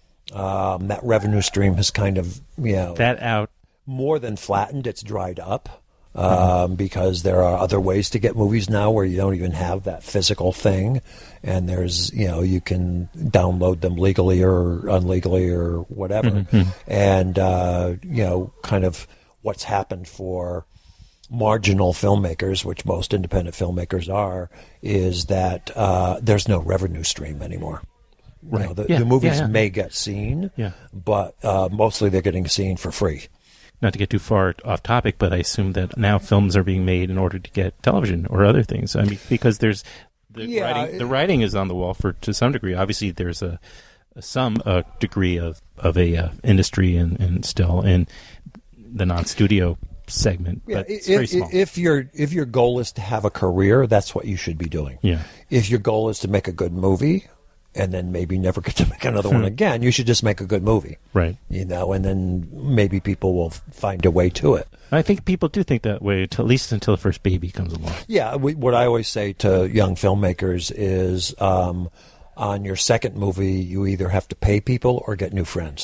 Um, that revenue stream has kind of, you know, that out more than flattened, it's dried up. Um, because there are other ways to get movies now where you don't even have that physical thing, and there's, you know, you can download them legally or unlegally or whatever. Mm-hmm. And uh, you know, kind of what's happened for marginal filmmakers, which most independent filmmakers are, is that uh, there's no revenue stream anymore. Right. You know, the, Yeah, the movies yeah, yeah. may get seen, Yeah. but uh, mostly they're getting seen for free. Not to get too far off topic, but I assume that now films are being made in order to get television or other things. I mean, because there's the Yeah, writing, it- the writing is on the wall for to some degree. Obviously, there's a, a some uh, degree of of a uh, industry and, and still in the non-studio segment, Yeah, but it's if, very small. if your if your goal is to have a career, that's what you should be doing. Yeah. If your goal is to make a good movie, and then maybe never get to make another one again, you should just make a good movie. Right. You know, and then maybe people will find a way to it. I think people do think that way, to, at least until the first baby comes along. Yeah, we, what I always say to young filmmakers is, um, on your second movie, you either have to pay people or get new friends.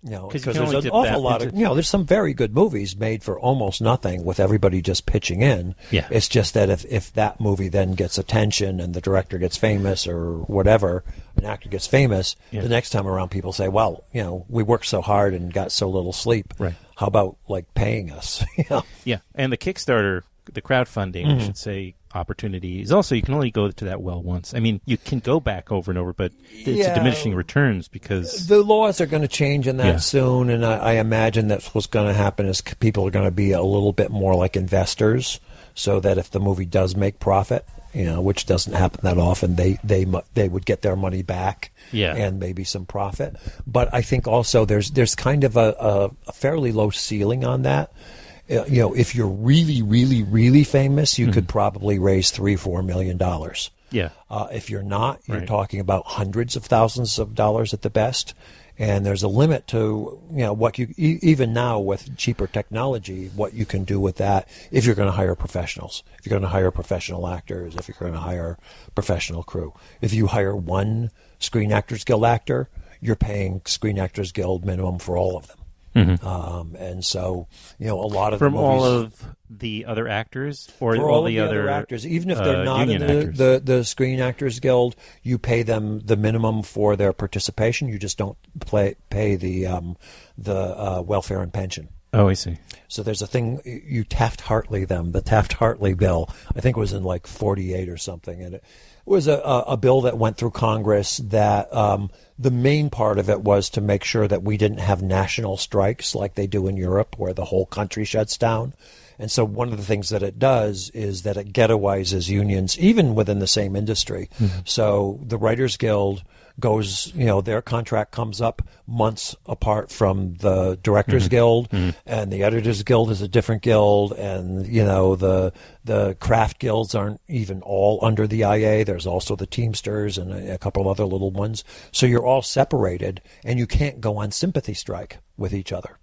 You know, 'Cause you because can there's only an dip awful that lot of, into- you know, there's some very good movies made for almost nothing with everybody just pitching in. Yeah. It's just that if, if that movie then gets attention and the director gets famous or whatever, an actor gets famous, Yeah. the next time around people say, well, you know, we worked so hard and got so little sleep. Right. How about, like, paying us? You know? Yeah, and the Kickstarter, the crowdfunding, Mhm. I should say, opportunity is also, you can only go to that well once. I mean, you can go back over and over, but it's Yeah. a diminishing returns because... The laws are going to change in that Yeah. soon, and I, I imagine that's what's going to happen is c- people are going to be a little bit more like investors, so that if the movie does make profit, you know, which doesn't happen that often, they they mu- they would get their money back, Yeah. and maybe some profit. But I think also there's there's kind of a, a, a fairly low ceiling on that. Uh, you know, if you're really, really, really famous, you Mhm. could probably raise three, four million dollars. Yeah. Uh, if you're not, you're Right. talking about hundreds of thousands of dollars at the best. And there's a limit to, you know, what you, e- even now with cheaper technology, what you can do with that if you're going to hire professionals, if you're going to hire professional actors, if you're going to hire professional crew. If you hire one Screen Actors Guild actor, you're paying Screen Actors Guild minimum for all of them. Mhm. Um, and so, you know, a lot of From the movies, all of the other actors? Or for all, all the, of the other, other actors, even if they're uh, not in union the, actors? the, the Screen Actors Guild, you pay them the minimum for their participation. You just don't play, pay the um, the uh, welfare and pension. Oh, I see. So there's a thing, you Taft-Hartley them, the Taft-Hartley bill, I think it was in like forty-eight or something, and it was a, a, a bill that went through Congress that um, the main part of it was to make sure that we didn't have national strikes like they do in Europe where the whole country shuts down. And so one of the things that it does is that it ghettoizes unions, even within the same industry. Mm-hmm. So the Writers Guild goes, you know, their contract comes up months apart from the Directors Mhm. Guild, Mhm. and the Editors Guild is a different guild, and, you know, the the craft guilds aren't even all under the I A. There's also the Teamsters and a, a couple of other little ones. So you're all separated, and you can't go on sympathy strike with each other.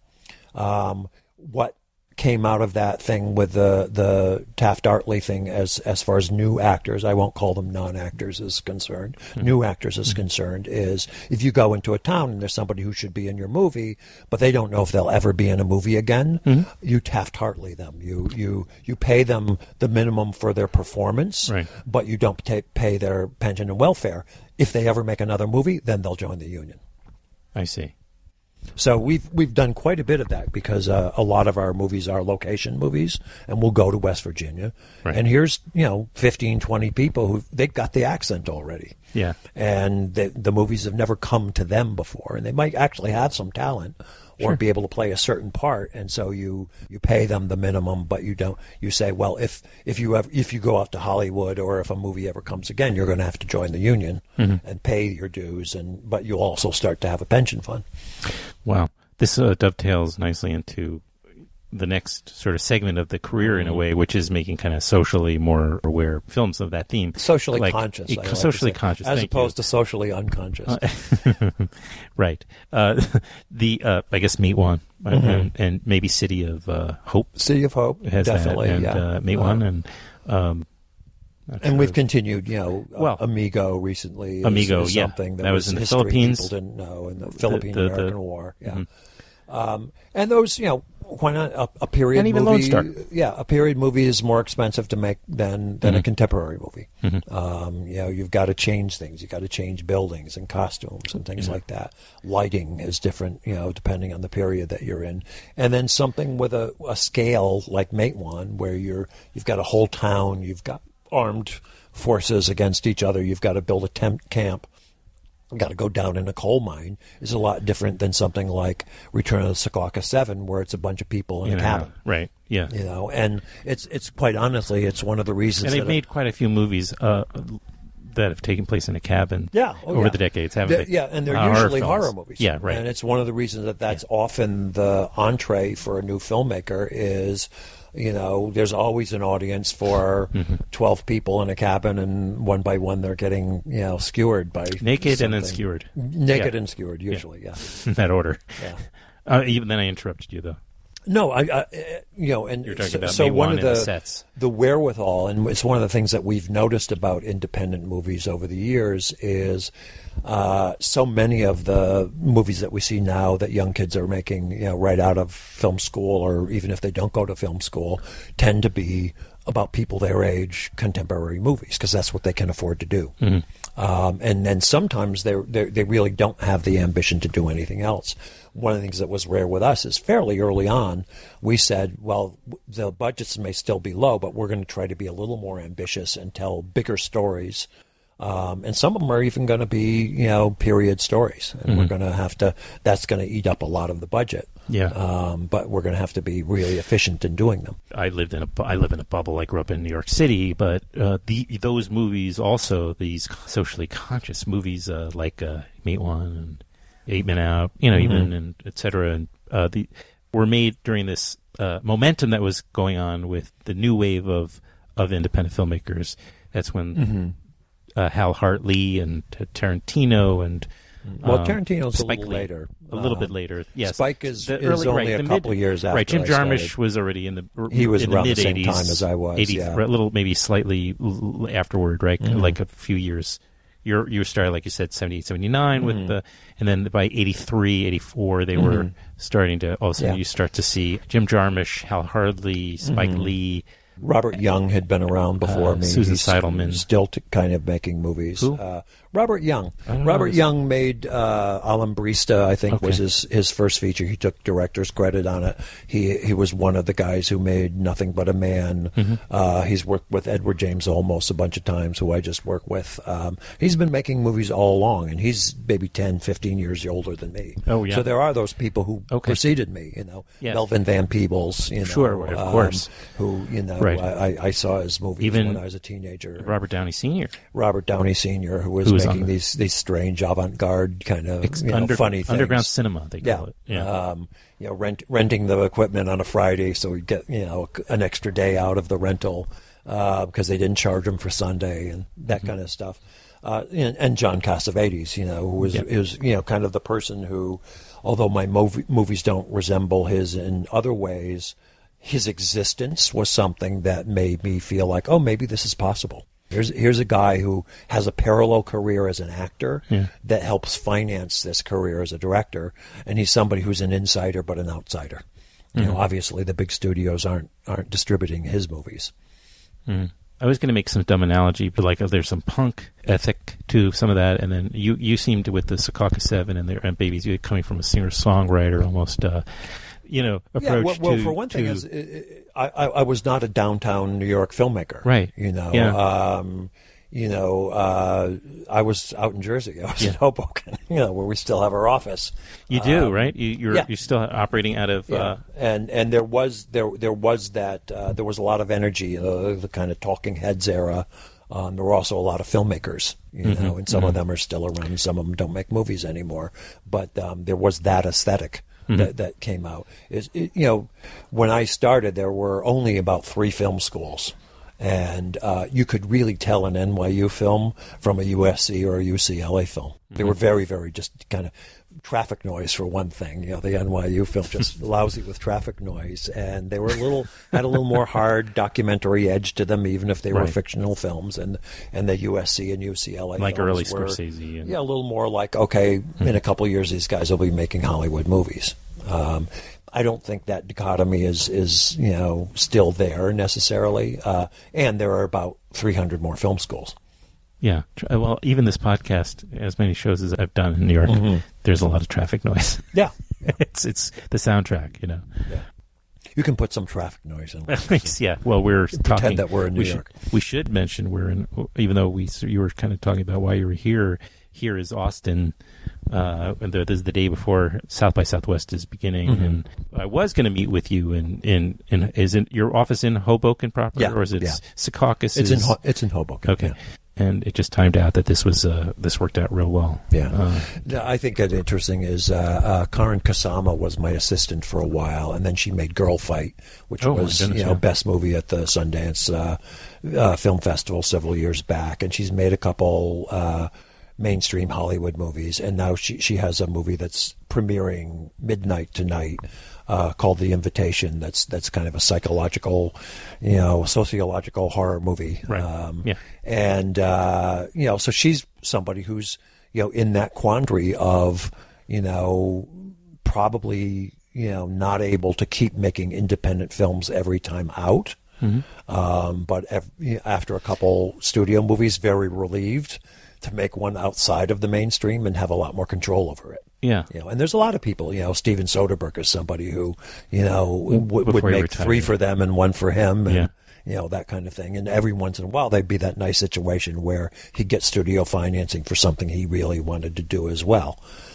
Um, what came out of that thing with the the Taft-Hartley thing as as far as new actors, I won't call them non-actors is concerned, Mm-hmm. new actors is concerned, is if you go into a town and there's somebody who should be in your movie, but they don't know if they'll ever be in a movie again, Mhm. you Taft-Hartley them. You you you pay them the minimum for their performance, Right. but you don't ta pay their pension and welfare. If they ever make another movie, then they'll join the union. I see. So we've we've done quite a bit of that because uh, a lot of our movies are location movies, and we'll go to West Virginia. Right. And here's, you know, fifteen, twenty people who they've got the accent already. Yeah. And the, the movies have never come to them before, and they might actually have some talent or Sure. be able to play a certain part. And so you, you pay them the minimum, but you don't. You say, well, if if you have, if you go out to Hollywood or if a movie ever comes again, you're going to have to join the union Mhm. and pay your dues, and but you'll also start to have a pension fund. Wow. This uh, dovetails nicely into the next sort of segment of the career in a way, which is making kind of socially more aware films of that theme. Socially Like, conscious. e- I like to socially say, conscious. as thank opposed you. to socially unconscious. Uh, right. Uh, the, uh, I guess, Matewan uh, Mhm. and, and maybe City of uh, Hope. City of Hope, has definitely, that, and, yeah. Uh, Matewan Uh, and... Um, not And sure. we've continued, you know, Well, Amigo recently. Is, Amigo, is yeah. something that, That was in the history Philippines. People didn't know, in the The- Philippine the- the- American War. Yeah. Mhm. Um, and those, you know, why not a, a period And even movie? Lone Star. Yeah, a period movie is more expensive to make than than a Mhm. contemporary movie. Mhm. Um, you know, you've got to change things. You've got to change buildings and costumes and things Yeah. like that. Lighting is different, you know, depending on the period that you're in. And then something with a, a scale like Matewan, where you're you've got a whole town, you've got armed forces against each other. You've got to build a tent camp. You've got to go down in a coal mine. Is a lot different than something like Return of the Secaucus Seven, where it's a bunch of people in You a know, cabin. right, yeah. You know, and it's it's quite honestly, it's one of the reasons. And they've that made quite a few movies uh, that have taken place in a cabin Yeah, oh, over yeah. the decades, haven't They're- they? Yeah, and they're Uh, usually films. horror movies. Yeah, right. And it's one of the reasons that that's often the entree for a new filmmaker is, you know, there's always an audience for Mm-hmm. twelve people in a cabin, and one by one they're getting, you know, skewered by Naked and then something. skewered. Naked Yeah. and skewered, usually, yeah. In that order. Yeah. Uh, even then I interrupted you, though. No, I, I you know, and You're talking so, about so May one one of and the the sets. the wherewithal, and it's one of the things that we've noticed about independent movies over the years is uh, so many of the movies that we see now that young kids are making, you know, right out of film school, or even if they don't go to film school, tend to be about people their age, contemporary movies, because that's what they can afford to do. Mm-hmm. Um, and then sometimes they they really don't have the ambition to do anything else. One of the things that was rare with us is fairly early on, we said, well, the budgets may still be low, but we're going to try to be a little more ambitious and tell bigger stories. Um, and some of them are even going to be, you know, period stories. And Mm-hmm. we're going to have to, that's going to eat up a lot of the budget. Yeah. Um, but we're going to have to be really efficient in doing them. I lived in a bu- I live in a bubble. I grew up in New York City, but uh, the those movies also, these socially conscious movies uh, like uh, Meet One and Eight Men Out, you know, Mm-hmm. even and et cetera, and uh, the were made during this uh, momentum that was going on with the new wave of of independent filmmakers. That's when Mm-hmm. uh, Hal Hartley and T- Tarantino and Well, um, Tarantino's a Spike little Lee. later. A little Um, bit later, yes. Spike is, The is early- only right, a the couple mid- years after Right, Jim I Jarmusch started. was already in the He was in around the the same mid-eighties, time as I was, eighty, yeah. a little maybe slightly l- afterward, right? Mhm. Like a few years. You're, you started, like you said, seventy-eight, seventy-nine Mhm. with the, and then by eighty-three, eighty-four, they were Mhm. starting to, all of a sudden Yeah. you start to see Jim Jarmusch, Hal Hartley, Spike Mhm. Lee. Robert Young had been around before Uh, me. Susan He's Seidelman. Still t- kind of making movies. Who? Uh, Robert Young. I don't know Robert this. Young made uh, Alambrista, I think, Okay. was his, his first feature. He took director's credit on it. He he was one of the guys who made Nothing But a Man. Mm-hmm. Uh, he's worked with Edward James Olmos a bunch of times, who I just work with. Um, he's been making movies all along, and he's maybe ten, fifteen years older than me. Oh, yeah. So there are those people who Okay. preceded me, you know. Yes. Melvin Van Peebles, you know. Sure, of um, course. Who, you know, Right. I, I- I saw his movies Even when I was a teenager. Robert Downey Senior Robert Downey Senior, who was Who was on making the- these these strange avant-garde kind of Ex- you know, under- funny things. underground cinema, they call yeah. it. Yeah. Um, you know, rent, renting the equipment on a Friday so we get you know an extra day out of the rental uh, because they didn't charge them for Sunday and that Mm-hmm. kind of stuff. Uh, and, and John Cassavetes, you know, who was Yeah. is you know kind of the person who, although my movie, movies don't resemble his in other ways, his existence was something that made me feel like, oh, maybe this is possible. Here's here's a guy who has a parallel career as an actor Yeah. that helps finance this career as a director, and he's somebody who's an insider but an outsider. You know, Mhm. obviously the big studios aren't aren't distributing his movies. Mm. I was going to make some dumb analogy, but like, oh, there's some punk ethic to some of that, and then you you seemed to, with the Secaucus Seven and their and babies, you're coming from a singer songwriter almost, uh, you know, approach. Yeah, well, well to, for one thing, to- is, I, I I was not a downtown New York filmmaker, Right. You know, Yeah. um, you know, uh, I was out in Jersey. I was in Hoboken, you know, where we still have our office. you do, Um, right? You, you're yeah. you're still operating out of. Yeah. Uh, and and there was there there was that uh, there was a lot of energy, uh, the kind of Talking Heads era. Um, there were also a lot of filmmakers, you Mhm, know, and some of mhm. them are still around. And some of them don't make movies anymore, but um, there was that aesthetic Mhm. that that came out. Is it, you know, when I started, there were only about three film schools. And uh, you could really tell an N Y U film from a U S C or a U C L A film. They were very, very just kind of traffic noise for one thing. You know, the N Y U film just lousy with traffic noise, and they were a little had a little more hard documentary edge to them, even if they were Right. fictional films. And and the U S C and U C L A Like films early were, Scorsese and- yeah, a little more like, okay, in a couple of years these guys will be making Hollywood movies. Um, I don't think that dichotomy is, is you know still there necessarily, uh, and there are about three hundred more film schools. yeah. Tr- Well, even this podcast, as many shows as I've done in New York, Mhm. there's a lot of traffic noise. Yeah, it's it's the soundtrack, you know. yeah. You can put some traffic noise in. Yeah. Well, we're Pretend talking that we're in New we York. Should, we should mention we're in, even though we you were kind of talking about why you were here. Here is Austin. Uh, and the, this is the day before South by Southwest is beginning, Mhm. and I was going to meet with you in in, in is it your office in Hoboken proper, Yeah, or is it yeah. Secaucus? It's in is- Ho- it's in Hoboken. Okay. yeah. And it just timed out that this was uh, this worked out real well. Yeah, Uh, Yeah, I think that interesting is uh, uh, Karen Kasama was my assistant for a while, and then she made Girl Fight, which Oh, my was goodness, you know yeah. best movie at the Sundance uh, uh, Film Festival several years back, and she's made a couple uh, mainstream Hollywood movies, and now she she has a movie that's premiering midnight tonight uh, called The Invitation. That's that's kind of a psychological, you know, sociological horror movie. Right. Um, yeah. And uh, you know, so she's somebody who's you know in that quandary of you know probably you know not able to keep making independent films every time out. Mm-hmm. Um, but ev- after a couple studio movies, very relieved to make one outside of the mainstream and have a lot more control over it. Yeah. You know, and there's a lot of people, you know, Steven Soderbergh is somebody who, you know, w- would he make retired. three for them and one for him. And, Yeah. you know, that kind of thing. And every once in a while, there'd be that nice situation where he'd get studio financing for something he really wanted to do as well.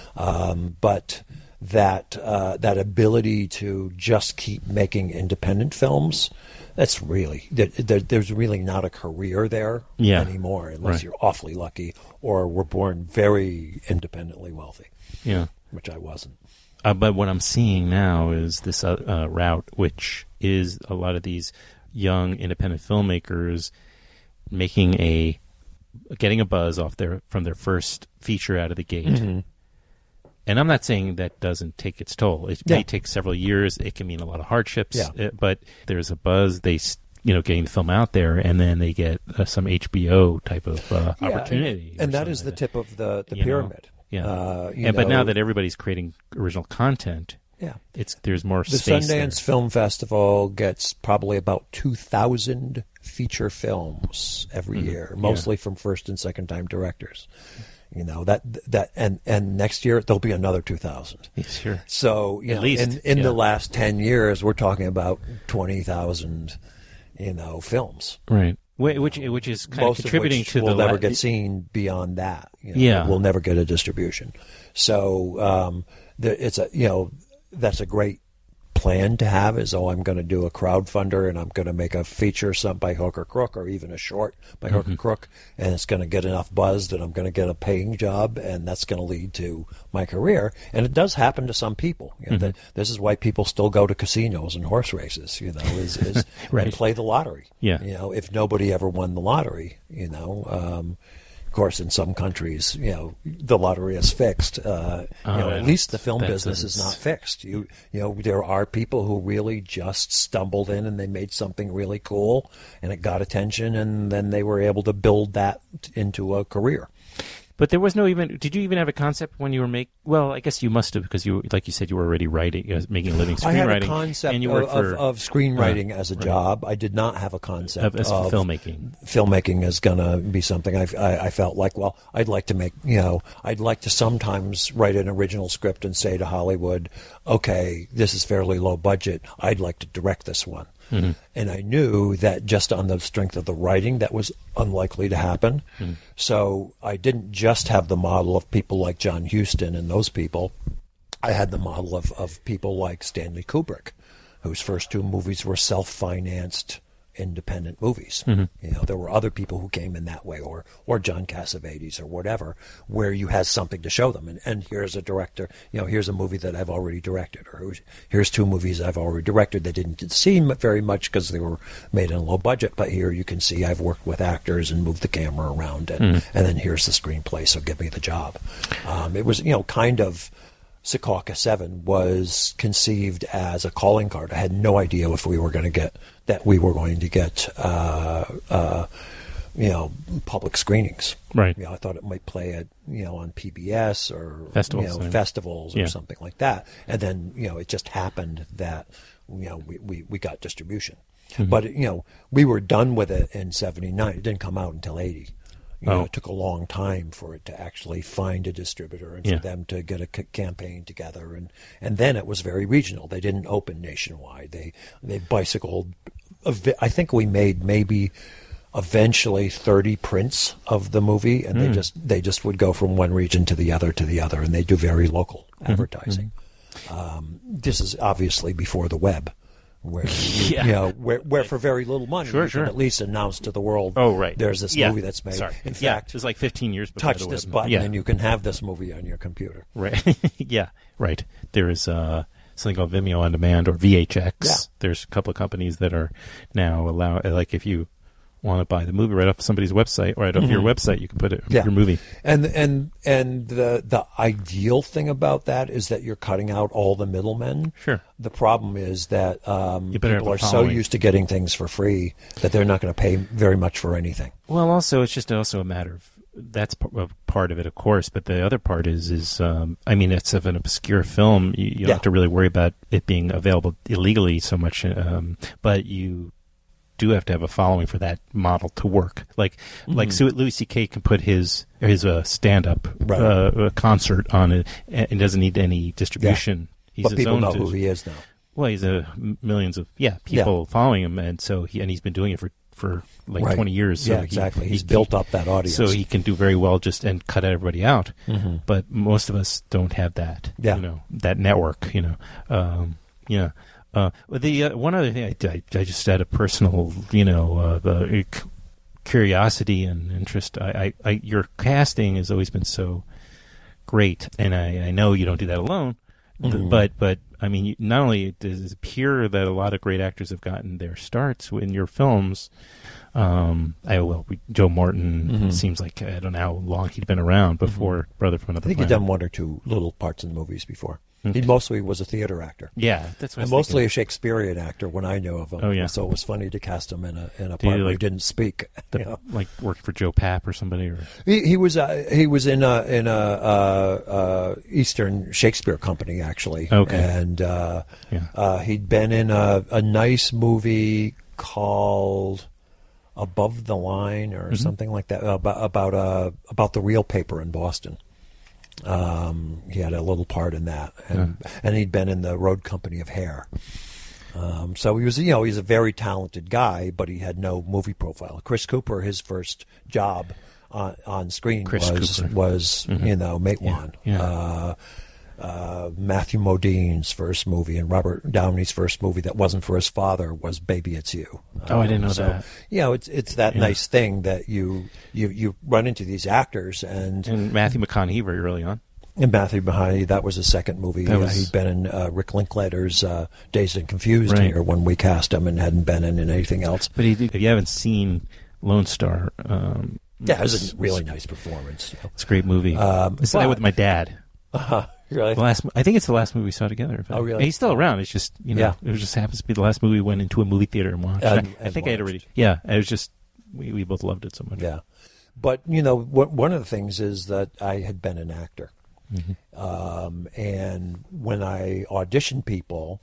Um, but that uh, that ability to just keep making independent films, that's really there, there, there's really not a career there yeah. anymore unless right. you're awfully lucky or were born very independently wealthy. Yeah, which I wasn't. Uh, but what I'm seeing now is this uh, uh, route, which is a lot of these young independent filmmakers making a getting a buzz off their from their first feature out of the gate. Mm-hmm. And I'm not saying that doesn't take its toll. It yeah. may take several years. It can mean a lot of hardships. Yeah. But there's a buzz. They, you know, getting the film out there, and then they get uh, some H B O type of uh, yeah, opportunity. And, and that is the like tip that. of the, the you pyramid. Know? Yeah. Uh, you and, but know, now that everybody's creating original content, yeah, it's there's more the space Sundance there. Film Festival gets probably about two thousand feature films every mm-hmm. year, mostly yeah. from first and second time directors. You know, that that and, and next year there'll be another two thousand. Yeah, sure. So, you At know, least, in, in yeah. the last ten years, we're talking about twenty thousand, you know, films. Right. Which which is kind Most of contributing of which to will the never la- get seen beyond that. You know, yeah. We'll never get a distribution. So, um, there, it's a, you know, that's a great plan to have is, oh, I'm going to do a crowdfunder and I'm going to make a feature some by hook or crook or even a short by hook Mm-hmm. or crook, and it's going to get enough buzz that I'm going to get a paying job, and that's going to lead to my career. And it does happen to some people. You know, Mm-hmm. that, this is why people still go to casinos and horse races, you know, is, is right. and play the lottery. Yeah. You know, if nobody ever won the lottery, you know, um, of course, in some countries, you know, the lottery is fixed. Uh, oh, you know, yeah. at least the film That's business a, is not fixed. You, you know, there are people who really just stumbled in and they made something really cool, and it got attention, and then they were able to build that into a career. But there was no even. Did you even have a concept when you were make? Well, I guess you must have, because you, like you said, you were already writing, uh, making a living screenwriting. I had a concept and you of, worked for, of, of screenwriting uh, as a right. job. I did not have a concept of, as of filmmaking. Filmmaking is going to be something I, I, I felt like. Well, I'd like to make. You know, I'd like to sometimes write an original script and say to Hollywood, "Okay, this is fairly low budget. I'd like to direct this one." Mm-hmm. And I knew that just on the strength of the writing, that was unlikely to happen. Mm-hmm. So I didn't just have the model of people like John Huston and those people. I had the model of, of people like Stanley Kubrick, whose first two movies were self-financed independent movies. Mm-hmm. You know, there were other people who came in that way, or or John Cassavetes or whatever, where you had something to show them. And, and here's a director, you know, here's a movie that I've already directed, or here's two movies I've already directed. They didn't seem very much because they were made in a low budget, but here you can see I've worked with actors and moved the camera around, and, mm-hmm. and then here's the screenplay, so give me the job. Um, it was, you know, kind of Secaucus seven was conceived as a calling card. I had no idea if we were going to get that we were going to get uh, uh, you know public screenings. Right. You know, I thought it might play at you know on P B S or festivals, you know, yeah. festivals or yeah. something like that. And then you know it just happened that you know we, we, we got distribution. Mm-hmm. But you know we were done with it in seventy-nine. It didn't come out until eighty. You know, oh. It took a long time for it to actually find a distributor and yeah. for them to get a c- campaign together. And, and then it was very regional. They didn't open nationwide. They they bicycled. I think we made maybe eventually thirty prints of the movie, and mm. they just they just would go from one region to the other to the other, and they do very local mm-hmm. advertising. Mm-hmm. Um, this is obviously before the web. Where you, yeah. you know, where, where for very little money sure, you sure. can at least announce to the world. Oh, right. There's this yeah. movie that's made. Sorry. In yeah, fact, it was like fifteen years before touch the this web. button yeah. and you can have this movie on your computer. Right. yeah. Right. There is uh, something called Vimeo on Demand or V H X. Yeah. There's a couple of companies that are now allow like if you want to buy the movie right off somebody's website, right off mm-hmm. your website, you can put it yeah. your movie. And and and the the ideal thing about that is that you're cutting out all the middlemen. Sure. The problem is that um, you better people are so used to getting things for free that they're not going to pay very much for anything. Well, also it's just also a matter of that's a part of it, of course, but the other part is is um, I mean, it's of an obscure film. You, you don't yeah. have to really worry about it being available illegally so much, um, but you do have to have a following for that model to work. Like mm-hmm. like so Louis C K can put his his uh, stand-up right. uh, concert on it and doesn't need any distribution. Yeah. He's but his people own know dis- who he is now. Well, he's a millions of yeah people yeah. following him, and so he and he's been doing it for, for like right. twenty years. So yeah, he, exactly. He's he, built up that audience, so he can do very well just and cut everybody out. Mm-hmm. But most of us don't have that. Yeah. You know, that network. You know, um, yeah. Uh, the uh, one other thing I, I, I just had a personal, you know, uh, the curiosity and interest. I, I, I, your casting has always been so great, and I, I know you don't do that alone. Mm-hmm. But but I mean, you, not only does it appear that a lot of great actors have gotten their starts in your films. Um, I well, we, Joe Morton mm-hmm. seems like I don't know how long he'd been around before mm-hmm. Brother from Another I think Planet. he'd done one or two little parts in movies before. He mostly was a theater actor. Yeah, that's what and I was mostly thinking. a Shakespearean actor when I knew of him. Oh yeah, so it was funny to cast him in a in a Did part he, where like, he didn't speak. The, you know? Like working for Joe Papp or somebody, or he, he was uh, he was in a in a uh, uh, Eastern Shakespeare company actually. Okay, and uh, yeah. uh, he'd been in a, a nice movie called Above the Line or mm-hmm. something like that about about uh, about the real paper in Boston. Um, he had a little part in that, and yeah. and he'd been in the Road Company of Hair. Um, so he was, you know, he's a very talented guy, but he had no movie profile. Chris Cooper, his first job on, on screen Chris was Cooper. was mm-hmm. you know Matewan. Yeah. Yeah. Uh, uh, Matthew Modine's first movie and Robert Downey's first movie that wasn't for his father was Baby It's You. Oh, um, I didn't know so, that. You know, it's it's that yeah. nice thing that you, you you run into these actors and and Matthew McConaughey very early on. And Matthew McConaughey, that was his second movie. Was, uh, he'd been in uh, Rick Linklater's uh, Dazed and Confused right. here when we cast him and hadn't been in, in anything else. But he, if you haven't seen Lone Star, um, yeah, it was a really nice performance. You know. It's a great movie. Um, I saw it with my dad. Uh-huh. Really? The last, I think it's the last movie we saw together. In fact. Oh, really? He's still around. It's just, you know, yeah. it just happens to be the last movie we went into a movie theater and watched. And, I, and I think watched. I had already. Yeah, it was just we, we both loved it so much. Yeah, but you know, what, one of the things is that I had been an actor, mm-hmm. um, and when I audition people,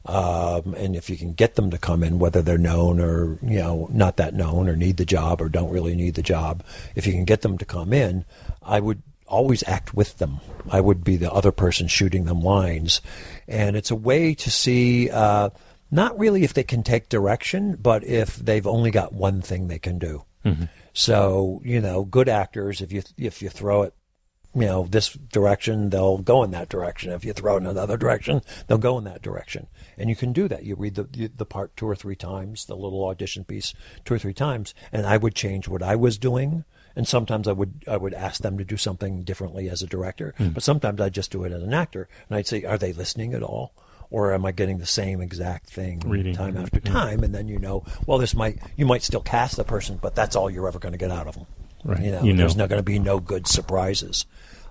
um, and if you can get them to come in, whether they're known or you know not that known or need the job or don't really need the job, if you can get them to come in, I would always act with them. I would be the other person shooting them lines. And it's a way to see, uh, not really if they can take direction, but if they've only got one thing they can do. Mm-hmm. So, you know, good actors, if you if you throw it, you know, this direction, they'll go in that direction. If you throw it in another direction, they'll go in that direction. And you can do that. You read the the part two or three times, the little audition piece two or three times, and I would change what I was doing. And sometimes I would I would ask them to do something differently as a director, mm. but sometimes I'd just do it as an actor, and I'd say, "Are they listening at all, or am I getting the same exact thing Reading. time after time?" Yeah. And then you know, well, this might you might still cast the person, but that's all you're ever going to get out of them. Right. You know, you know. There's not going to be no good surprises,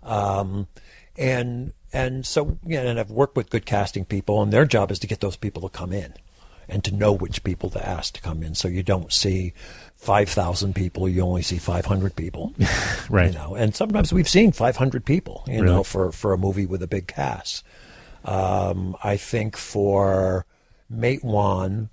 um, and and so yeah, and I've worked with good casting people, and their job is to get those people to come in, and to know which people to ask to come in, so you don't see five thousand people, you only see five hundred people. Right. You know, and sometimes we've seen five hundred people, you really? know, for, for a movie with a big cast. Um, I think for Matewan,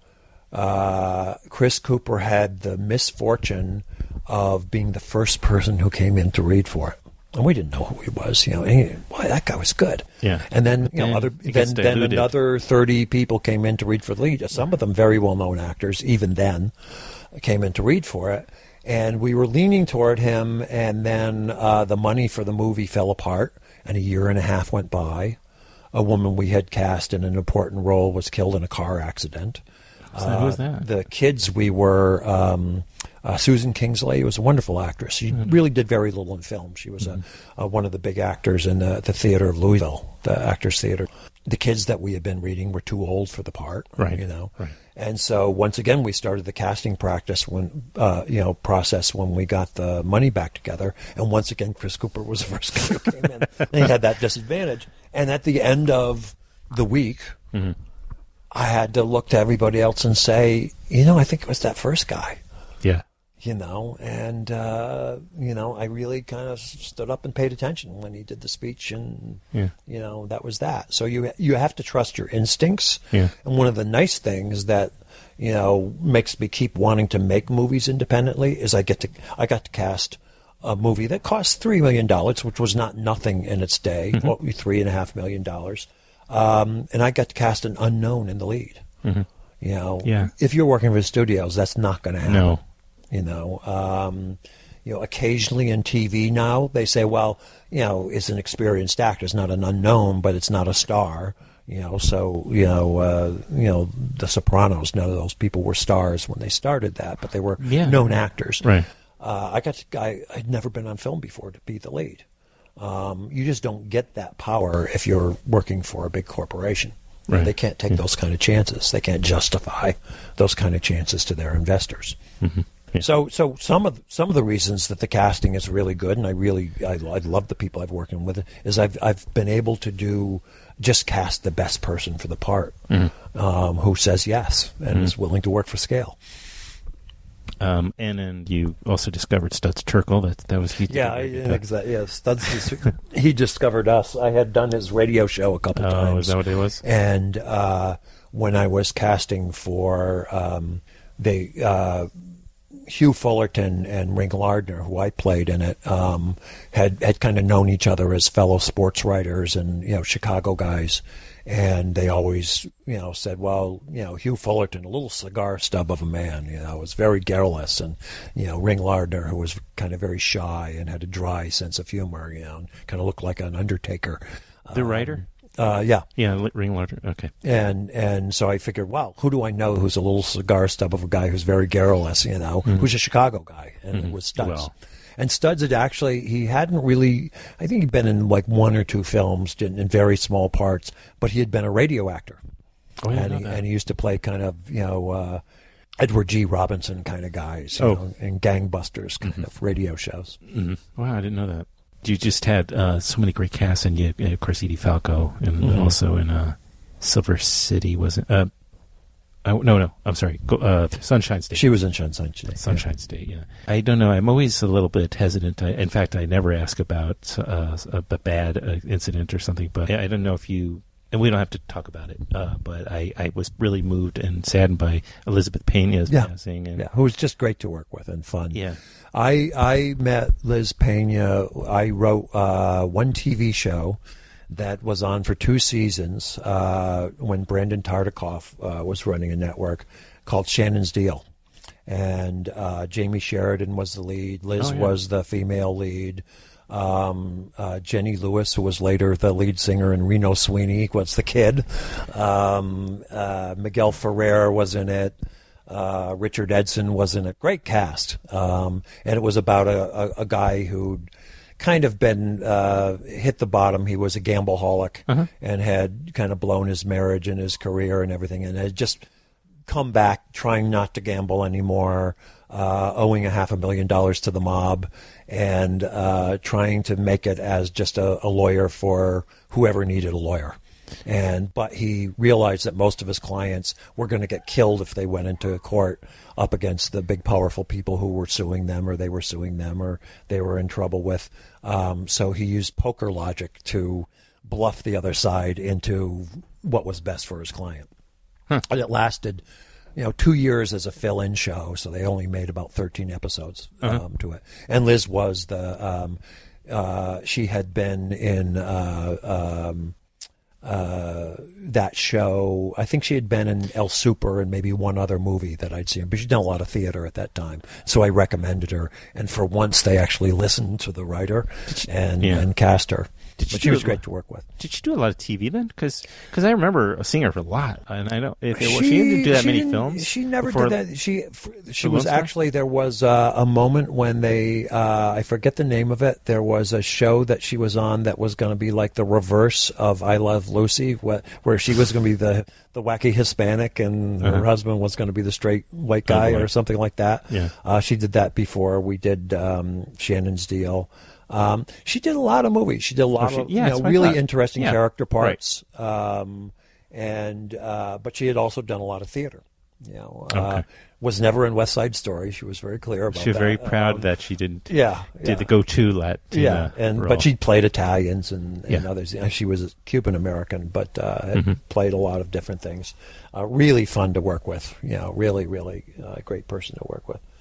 uh, Chris Cooper had the misfortune of being the first person who came in to read for it. And we didn't know who he was, you know. And he, boy, that guy was good. Yeah. And then, you know, then other then, then another thirty people came in to read for the lead. Some of them very well-known actors, even then, came in to read for it. And we were leaning toward him, and then uh, the money for the movie fell apart, and a year and a half went by. A woman we had cast in an important role was killed in a car accident. So uh, who's that? The kids we were um, Uh, Susan Kingsley was a wonderful actress. She mm-hmm. really did very little in film. She was mm-hmm. a, a, one of the big actors in the, the theater of Louisville, the Actors Theater. The kids that we had been reading were too old for the part, right? You know, right. And so once again, we started the casting practice when, uh, you know, process when we got the money back together. And once again, Chris Cooper was the first guy who came in. And he had that disadvantage. And at the end of the week, mm-hmm. I had to look to everybody else and say, you know, I think it was that first guy. Yeah. You know, and, uh, you know, I really kind of stood up and paid attention when he did the speech, and, yeah. you know, that was that. So you you have to trust your instincts. Yeah. And one of the nice things that, you know, makes me keep wanting to make movies independently is I get to I got to cast a movie that cost three million dollars, which was not nothing in its day, mm-hmm. what, three and a half million dollars. Um, and I got to cast an unknown in the lead. Mm-hmm. You know, yeah. if you're working for studios, that's not going to happen. No. You know, um, you know, occasionally in T V now they say, well, you know, it's an experienced actor, it's not an unknown, but it's not a star. You know, so you know, uh, you know, The Sopranos. None of those people were stars when they started that, but they were yeah. known actors. Right. Uh, I got. To, I I'd never been on film before to be the lead. Um, you just don't get that power if you're working for a big corporation. Right. They can't take yeah. those kind of chances. They can't justify those kind of chances to their investors. Mm-hmm. Yeah. So, so some of some of the reasons that the casting is really good, and I really I, I love the people I've working with, is I've I've been able to do just cast the best person for the part, mm-hmm. um, who says yes and mm-hmm. is willing to work for scale. Um, and then you also discovered Studs Terkel. That that was he. Yeah, I, exactly. Yeah, Studs. He discovered us. I had done his radio show a couple oh, times. Oh, is that what it was? And uh, when I was casting for um, they. Uh, Hugh Fullerton and Ring Lardner, who I played in it, um, had had kind of known each other as fellow sports writers and, you know, Chicago guys, and they always, you know, said, well, you know, Hugh Fullerton, a little cigar stub of a man, you know, was very garrulous, and, you know, Ring Lardner, who was kind of very shy and had a dry sense of humor, you know, and kind of looked like an undertaker. The um, writer? Uh, yeah. Yeah, Ring Lardner, okay. And and so I figured, wow, who do I know who's a little cigar stub of a guy who's very garrulous, you know, mm-hmm. who's a Chicago guy, and mm-hmm. it was Studs. Well. And Studs had actually, he hadn't really, I think he'd been in like one or two films, in, in very small parts, but he had been a radio actor. Oh, yeah, and, he, and he used to play kind of, you know, uh, Edward G. Robinson kind of guys, you oh. know, and gangbusters kind mm-hmm. of radio shows. Mm-hmm. Wow, I didn't know that. You just had uh, so many great casts, and you had, of course, Edie Falco, and mm-hmm. also in uh, Silver City, wasn't uh, oh, no, no, I'm sorry, Go, uh, Sunshine State. She was in Sunshine State. Sunshine yeah. State, yeah. I don't know, I'm always a little bit hesitant. I, in fact, I never ask about uh, a, a bad uh, incident or something, but I don't know if you, and we don't have to talk about it, uh, but I, I was really moved and saddened by Elizabeth Pena's yeah. passing. And, yeah, who was just great to work with and fun. Yeah. I I met Liz Pena. I wrote uh, one T V show that was on for two seasons uh, when Brandon Tartikoff uh, was running a network called Shannon's Deal. And uh, Jamie Sheridan was the lead. Liz oh, yeah. was the female lead. Um, uh, Jenny Lewis, who was later the lead singer in Reno Sweeney, was the kid. Um, uh, Miguel Ferrer was in it. Uh, Richard Edson was in a great cast, um, and it was about a, a, a guy who'd kind of been uh, hit the bottom. He was a gambleaholic uh-huh. and had kind of blown his marriage and his career and everything, and had just come back trying not to gamble anymore, uh, owing a half a million dollars to the mob, and uh, trying to make it as just a, a lawyer for whoever needed a lawyer. And but he realized that most of his clients were going to get killed if they went into court up against the big powerful people who were suing them, or they were suing them, or they were in trouble with. Um, so he used poker logic to bluff the other side into what was best for his client. Huh. And it lasted, you know, two years as a fill-in show, so they only made about thirteen episodes uh-huh. um, to it. And Liz was the um, uh, she had been in. Uh, um, Uh, that show, I think she had been in El Super and maybe one other movie that I'd seen, but she'd done a lot of theater at that time, so I recommended her, and for once they actually listened to the writer and, yeah. and cast her. Did but she she was do- great to work with. Did she do a lot of T V then? Because I remember seeing her for a lot, and I don't. If it, was, she didn't do that she many didn't- films. She never before- did that. She she The was Lone Star? actually there was uh, a moment when they uh, I forget the name of it. There was a show that she was on that was going to be like the reverse of I Love Lucy, where, where she was going to be the the wacky Hispanic and her Uh-huh. husband was going to be the straight white guy boy. or something like that. Yeah. Uh, she did that before we did um, Shannon's Deal. Um, she did a lot of movies. She did a lot she- of yeah, you that's know, what I really thought. interesting Yeah, character right. parts. Um, and uh, but she had also done a lot of theater. You know, uh, Okay. was never in West Side Story. She was very clear about that. She was very proud Um, that she didn't. Yeah, did yeah. the go-to Latina yeah, and role. but she played Italians and, and Yeah. others. She was Cuban American, but uh, had Mhm. played a lot of different things. Uh, really fun to work with. You know, really, really uh, great person to work with.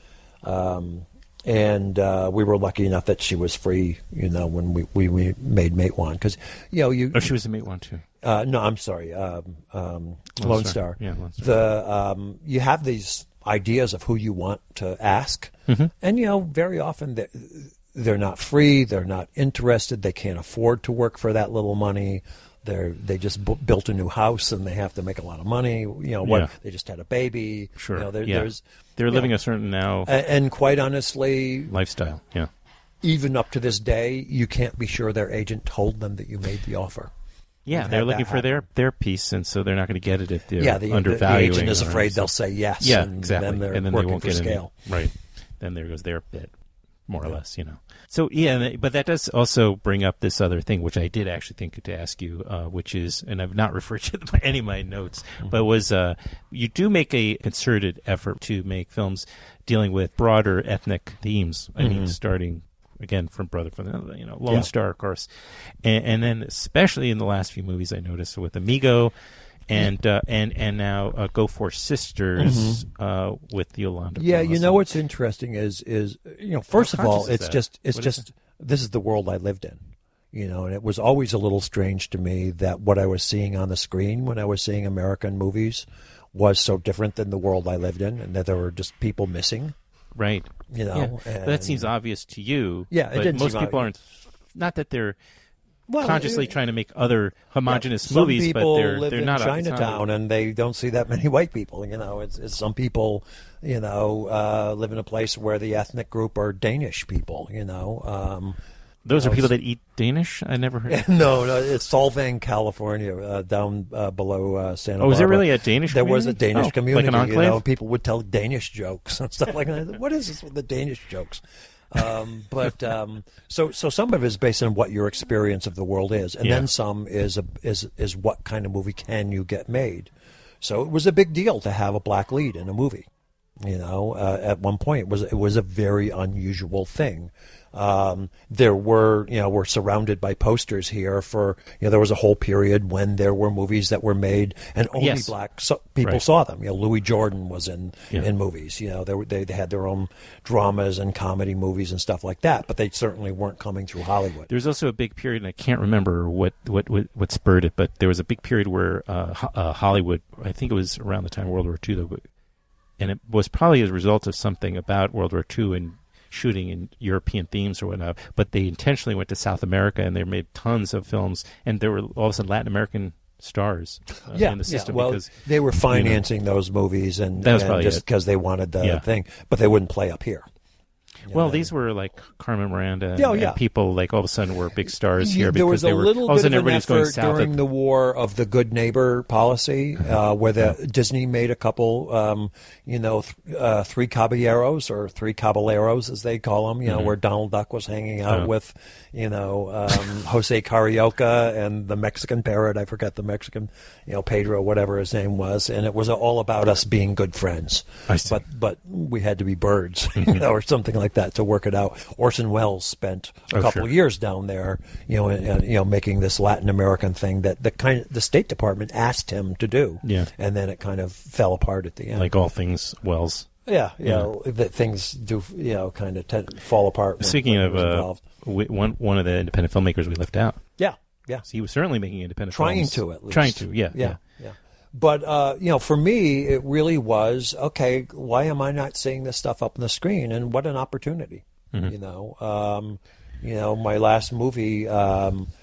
Um, and uh, we were lucky enough that she was free. You know, when we, we, we made Matewan, because you know you. Oh, she was in Matewan too. Uh, no, I'm sorry. Um, um, Lone Lone Star. Star. Yeah, Lone Star. The um, you have these ideas of who you want to ask, Mhm. and you know very often they're, they're not free. They're not interested. They can't afford to work for that little money. They're they just bu- built a new house and they have to make a lot of money. You know what? Yeah. They just had a baby. Sure. You know, there, yeah. There's They're you living know, a certain now and, and quite honestly, lifestyle. Yeah. even up to this day, you can't be sure their agent told them that you made the offer. Yeah, We've they're had looking that for happen. their, their piece, and so they're not going to get it if they're Yeah, the, the, the undervaluing. agent is or afraid they'll something. say yes. Yeah, and exactly. Then they're and then working they won't for get scale. any. Right. Then there goes their bit, more or less, you know. So, yeah, and it- but that does also bring up this other thing, which I did actually think to ask you, uh, which is, and I've not referred to by any of my notes, Mm-hmm. but was uh, you do make a concerted effort to make films dealing with broader ethnic themes. I mean, Mhm. starting again from Brother from the, you know, Lone Yeah. Star, of course, and, and then especially in the last few movies, I noticed with Amigo, and uh, and and now uh, Go For Sisters uh, with Yolanda. Yeah, Ross. you know what's interesting is is you know first How of all, conscious is it's that? just it's What is just this is the world I lived in. You know, and it was always a little strange to me that what I was seeing on the screen when I was seeing American movies was so different than the world I lived in, and that there were just people missing. Right. You know, Yeah. But that seems obvious to you. Yeah, it but didn't most seem people obvious. aren't. Not that they're Well, consciously it- trying to make other homogenous Some movies, but people they're live they're in not it's not- Chinatown and they don't see that many white people. You know, it's, it's some people, you know, uh, live in a place where the ethnic group are Danish people. You know, um, Those you are know, people that eat Danish. I never heard. no, no, it's Solvang, California, uh, down uh, below uh, Santa Oh, is there Barbara. really a Danish There was a community? Danish Oh, like an community. You enclave? know, people would tell Danish jokes and stuff like that. What is this with the Danish jokes? Um, but um, so so some of it is based on what your experience of the world is, and Yeah. then some is a, is is what kind of movie can you get made. So it was a big deal to have a black lead in a movie. You know, uh, at one point it was it was a very unusual thing. Um, there were, you know, we're surrounded by posters here for, you know, there was a whole period when there were movies that were made and only Yes. black so- people Right. saw them. You know, Louis Jordan was in, Yeah. in movies. You know, they, were, they they had their own dramas and comedy movies and stuff like that, but they certainly weren't coming through Hollywood. There was also a big period, and I can't remember what, what, what, what spurred it, but there was a big period where uh, Ho- uh, Hollywood, I think it was around the time of World War Two, though, but- and it was probably as a result of something about World War Two and shooting in European themes or whatnot, but they intentionally went to South America, and they made tons of films, and there were all of a sudden Latin American stars uh, yeah, in the system. yeah. Well, because they were you know, financing those movies, and, That was and probably just it. because they wanted the Yeah. thing, but they wouldn't play up here. You Well, know, these were like Carmen Miranda and, Yeah, oh, yeah. and people like all of a sudden were big stars here there because was a they were little all of a bit sudden of an everybody was going effort south. during Of, the war of the good neighbor policy, uh, where the Disney made a couple, um, you know, th- uh, three caballeros or three caballeros as they call them, you know, Mhm. where Donald Duck was hanging out Oh. with, you know, um, Jose Carioca and the Mexican parrot. I forgot the Mexican, you know, Pedro, whatever his name was, and it was all about us being good friends. I see. But but we had to be birds, you know, or something like that to work it out. Orson Welles spent a Oh, couple sure. of years down there, you know, and, and, you know, making this Latin American thing that the kind the State Department asked him to do. Yeah. And then it kind of fell apart at the end. like all things Wells. yeah, you know, that things do, you know, kind of t- fall apart. When, Speaking when of it was uh, involved. we, one one of the independent filmmakers we left out, yeah, yeah, so he was certainly making independent trying films. to at least trying to, yeah, yeah, yeah. But uh, you know, for me, it really was okay. Why am I not seeing this stuff up on the screen? And what an opportunity! Mhm. You know, um, you know, my last movie, um,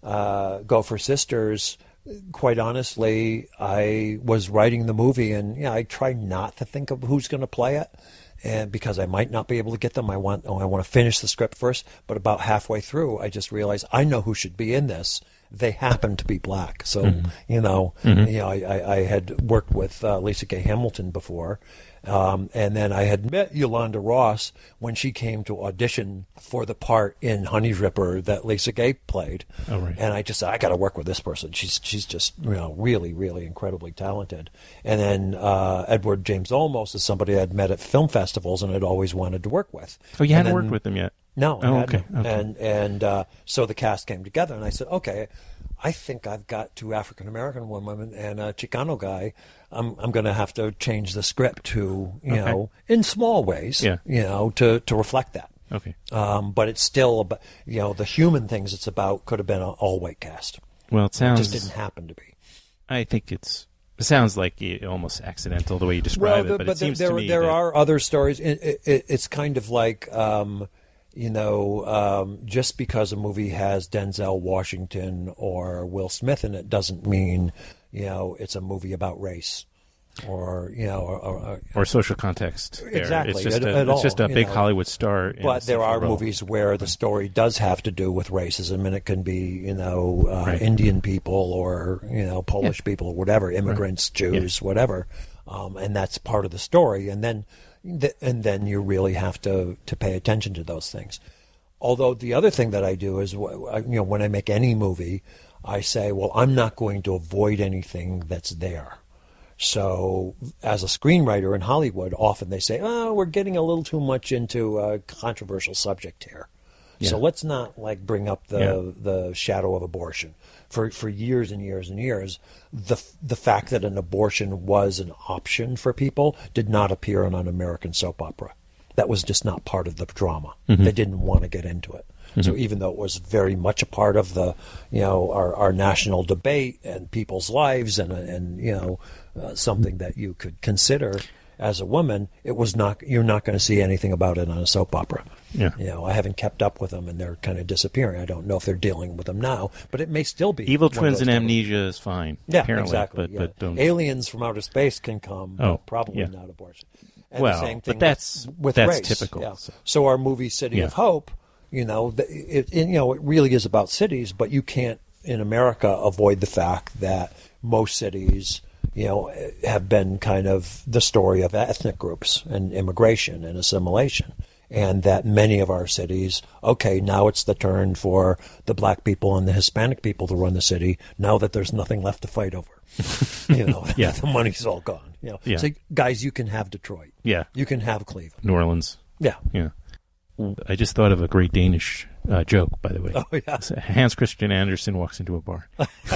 uh, Gopher Sisters, quite honestly, I was writing the movie, and yeah, I try not to think of who's going to play it, and because I might not be able to get them, I want oh, I want to finish the script first. But about halfway through, I just realized I know who should be in this. They happen to be black, so mm-hmm. you know, mm-hmm. you know, I, I, I had worked with uh, Lisa Gay Hamilton before, um, and then I had met Yolanda Ross when she came to audition for the part in Honey Ripper that Lisa Gay played. Oh, right. And I just said, I got to work with this person. She's she's just you know really really incredibly talented. And then uh, Edward James Olmos is somebody I'd met at film festivals and had always wanted to work with. Oh, you and hadn't then, worked with them yet. No, I oh, hadn't. okay, okay. And and uh, so the cast came together, and I said, okay, I think I've got two African American women and a Chicano guy. I'm I'm going to have to change the script to you okay. know in small ways, yeah. you know, to to reflect that. Okay. Um, but it's still about you know the human things it's about could have been an all white cast. Well, it sounds it just didn't happen to be. I think it's. It sounds like almost accidental the way you describe well, it, but, but it seems there, to me there that... are other stories. It, it, it's kind of like, um, you know, um, just because a movie has Denzel Washington or Will Smith in it doesn't mean, you know, it's a movie about race or, you know, or, or, or social context. There. Exactly. It's just at, a, at it's just a all, big know. Hollywood star. But there are role. movies where the story does have to do with racism, and it can be, you know, uh, right. Indian people or, you know, Polish yeah. people or whatever, immigrants, right. Jews, yeah. whatever. Um, and that's part of the story. And then, th- and then you really have to, to pay attention to those things. Although the other thing that I do is, you know, when I make any movie, I say, well, I'm not going to avoid anything that's there. So as a screenwriter in Hollywood, often they say, oh, we're getting a little too much into a controversial subject here. Yeah. So let's not like bring up the yeah. the shadow of abortion. For for years and years and years, the the fact that an abortion was an option for people did not appear on an American soap opera. That was just not part of the drama. Mm-hmm. They didn't want to get into it. Mm-hmm. So even though it was very much a part of the, you know, our, our national debate and people's lives and, and you know, uh, something that you could consider as a woman, it was not, you're not going to see anything about it on a soap opera. Yeah. You know, I haven't kept up with them and they're kind of disappearing. I don't know if they're dealing with them now, but it may still be. Evil Twins and Amnesia is fine. Yeah, apparently, exactly. But, yeah. but don't... Aliens from outer space can come, oh, but probably yeah. not abortion. And well, the same thing but that's, with, with that's race. typical. Yeah. So. so our movie City yeah. of Hope, you know, it, it, you know, it really is about cities, but you can't in America avoid the fact that most cities, you know, have been kind of the story of ethnic groups and immigration and assimilation. And that many of our cities, okay, now it's the turn for the black people and the Hispanic people to run the city, now that there's nothing left to fight over. You know, yeah. the money's all gone. You know, yeah. so guys, you can have Detroit. Yeah. You can have Cleveland. New Orleans. Yeah. Yeah. I just thought of a great Danish uh, joke, by the way. Oh, yeah. Hans Christian Andersen walks into a bar.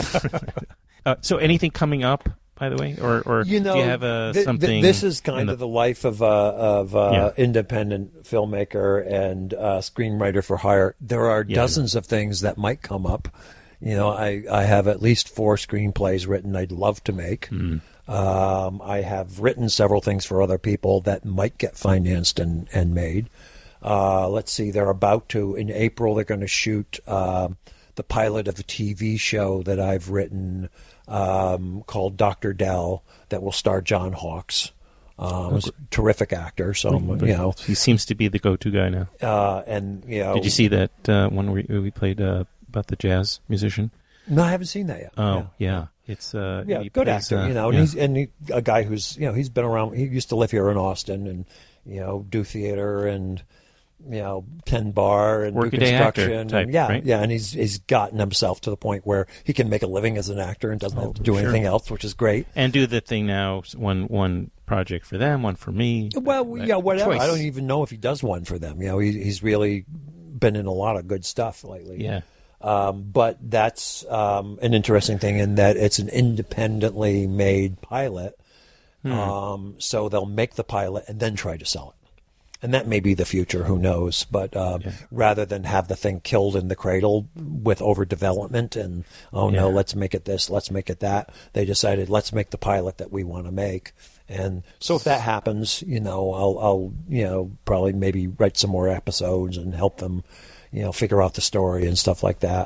uh, so anything coming up, by the way? Or, or you know, do you have uh, th- something? Th- this is kind the... of the life of a of a yeah. independent filmmaker and uh, screenwriter for hire. There are yeah. dozens of things that might come up. You know, I, I have at least four screenplays written I'd love to make. Mm. Um, I have written several things for other people that might get financed and, and made. Uh, let's see, they're about to, in April, they're going to shoot uh, the pilot of a T V show that I've written um, called Doctor Dell that will star John Hawkes. Um, he's a terrific actor, so but you know he seems to be the go-to guy now. Uh, and you know, did you see that uh, one where we played uh, about the jazz musician? No, I haven't seen that yet. Oh, yeah, yeah. it's uh, yeah, good plays, actor. uh, you know, and yeah. he's and he, a guy who's you know he's been around. He used to live here in Austin, and you know do theater and. You know, Ken Bar and Work do a day construction, actor type, and yeah, right? yeah, and he's he's gotten himself to the point where he can make a living as an actor and doesn't oh, have to do sure. anything else, which is great. And do the thing now, one one project for them, one for me. Well, that, yeah, whatever. choice. I don't even know if he does one for them. You know, he, he's really been in a lot of good stuff lately. Yeah. Um, but that's um, an interesting thing in that it's an independently made pilot. Hmm. Um, so they'll make the pilot and then try to sell it. And that may be the future, who knows? But um, yeah. rather than have the thing killed in the cradle with overdevelopment and, oh, yeah. no, let's make it this, let's make it that, they decided, let's make the pilot that we want to make. And so if that happens, you know, I'll, I'll, you know, probably maybe write some more episodes and help them, you know, figure out the story and stuff like that.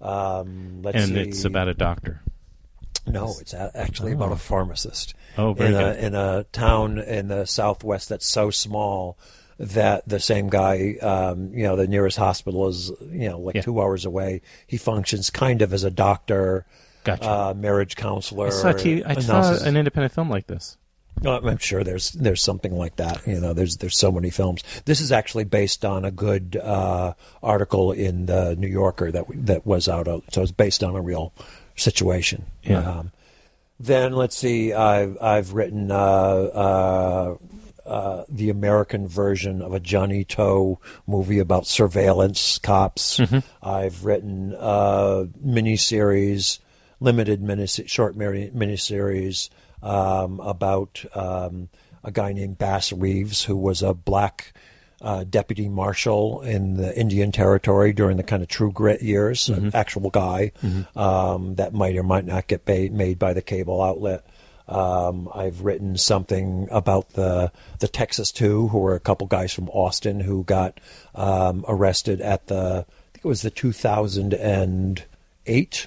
Um, let's and see. it's about a doctor. No, it's a- actually Oh. about a pharmacist. Oh, very in good. A, in a town in the Southwest that's so small that the same guy, um, you know, the nearest hospital is, you know, like Yeah. two hours away. He functions kind of as a doctor, Gotcha. uh, marriage counselor. I saw, a T V I saw analysis. an independent film like this. Uh, I'm sure there's there's something like that. You know, there's there's so many films. This is actually based on a good uh, article in the New Yorker that that was out. Of, so it's based on a real situation. Yeah. Um, then let's see. I've I've written uh, uh, uh, the American version of a Johnny Toe movie about surveillance cops. Mm-hmm. I've written uh, miniseries, limited mini short mini miniseries. Um, about um, a guy named Bass Reeves, who was a black uh, deputy marshal in the Indian Territory during the kind of True Grit years, Mm-hmm. an actual guy Mhm. um, that might or might not get paid, made by the cable outlet. Um, I've written something about the the Texas Two, who were a couple guys from Austin who got um, arrested at the, I think it was the two thousand eight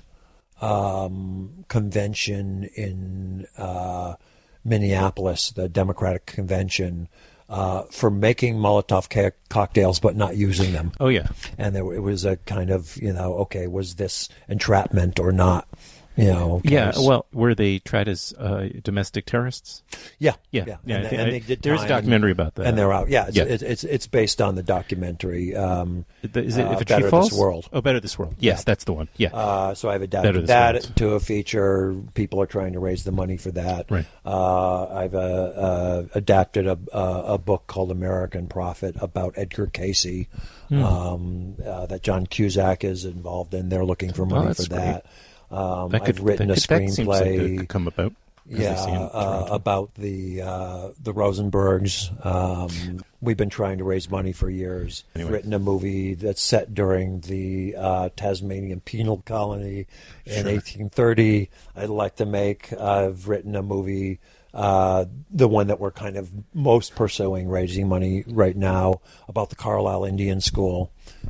Um, convention in uh, Minneapolis, the Democratic convention, uh, for making Molotov ca- cocktails but not using them. Oh, yeah. And there, it was a kind of, you know, okay, was this entrapment or not? You know, Yeah, case. well, were they tried as uh, domestic terrorists? Yeah, yeah, yeah. yeah. And, I think and I- they did there's a time, documentary about that, and they're out. Yeah, it's Yeah. it's, it's, it's based on the documentary. Um, The- Is it uh, If a Better Tree Falls? This World? Oh, Better This World. Yes, Yeah. that's the one. Yeah. Uh, so I've Better adapted This that World. to a feature. People are trying to raise the money for that. Right. Uh, I've uh, uh, adapted a, a, a book called American Prophet about Edgar Casey Hmm. um, uh, that John Cusack is involved in. They're looking for Oh, money that's for that. Um, That could- I've written that a could- that seems like screenplay. it could come about, as Yeah, I see in uh, Toronto. about the uh, the Rosenbergs. Um, we've been trying to raise money for years. Anyway. I've written a movie that's set during the uh, Tasmanian penal colony in Sure. eighteen thirty. I'd like to make. I've written a movie. Uh, the one that we're kind of most pursuing, raising money right now, about the Carlisle Indian School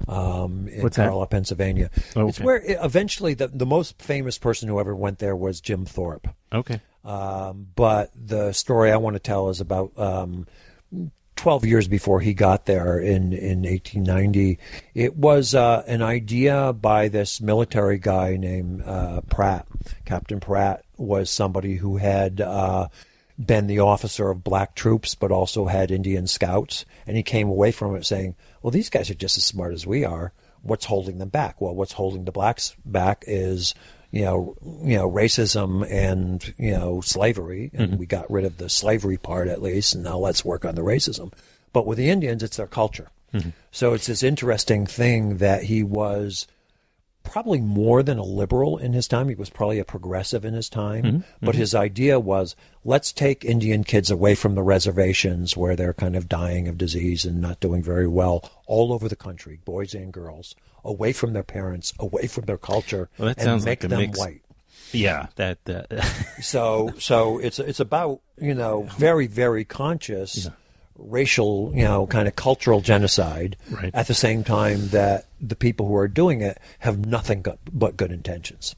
um, in What's that? Carlisle, Pennsylvania. Oh, It's okay. where it, eventually the, the most famous person who ever went there was Jim Thorpe. Okay. Um, but the story I want to tell is about um, twelve years before he got there in, in eighteen ninety. It was uh, an idea by this military guy named uh, Pratt. Captain Pratt was somebody who had uh, been the officer of black troops, but also had Indian scouts. And he came away from it saying, well, these guys are just as smart as we are. What's holding them back? Well, what's holding the blacks back is, you know, you know, racism and, you know, slavery. And Mhm. we got rid of the slavery part at least. And now let's work on the racism. But with the Indians, it's their culture. Mhm. So it's this interesting thing that he was probably more than a liberal in his time. He was probably a progressive in his time. Mhm. But Mhm. his idea was, let's take Indian kids away from the reservations where they're kind of dying of disease and not doing very well all over the country, boys and girls, away from their parents, away from their culture, Well, that and sounds make like a them mix. white. Yeah, that. that So, so it's it's about, you know, very very conscious Yeah. racial, you know, kind of cultural genocide. Right. At the same time that the people who are doing it have nothing but, but good intentions.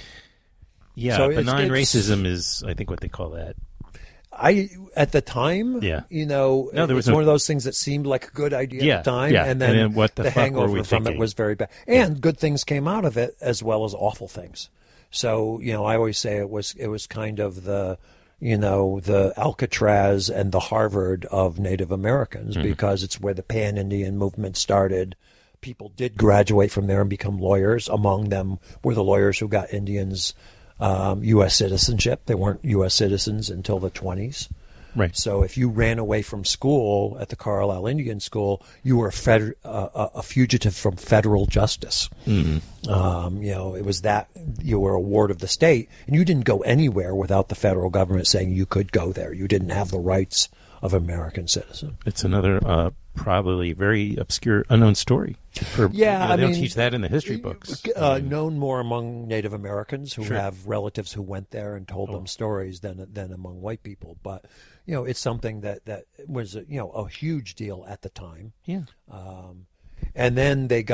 yeah, So it's- benign it's- racism is, I think, what they call that. I at the time, Yeah. you know, No, there was it's no- one of those things that seemed like a good idea Yeah, at the time, yeah, and then, and then what the fuck were hangover we from thinking? it was very bad. And good things came out of it as well as awful things. So, you know, I always say it was it was kind of the, you know, the Alcatraz and the Harvard of Native Americans, Mhm. because it's where the Pan-Indian movement started. People did graduate from there and become lawyers. Among them were the lawyers who got Indians um, U S citizenship. They weren't U S citizens until the twenties. Right. So if you ran away from school at the Carlisle Indian School, you were a, fed, uh, a fugitive from federal justice. Mhm. Um, you know, it was that you were a ward of the state, and you didn't go anywhere without the federal government saying you could go there. You didn't have the rights of American citizen. It's another uh, probably very obscure, unknown story. For, Yeah, you know, I they don't mean, teach that in the history books. Uh, known more among Native Americans who Sure. have relatives who went there and told Oh. them stories than than among white people. But you know, it's something that that was you know a huge deal at the time. Yeah. Um, and then they got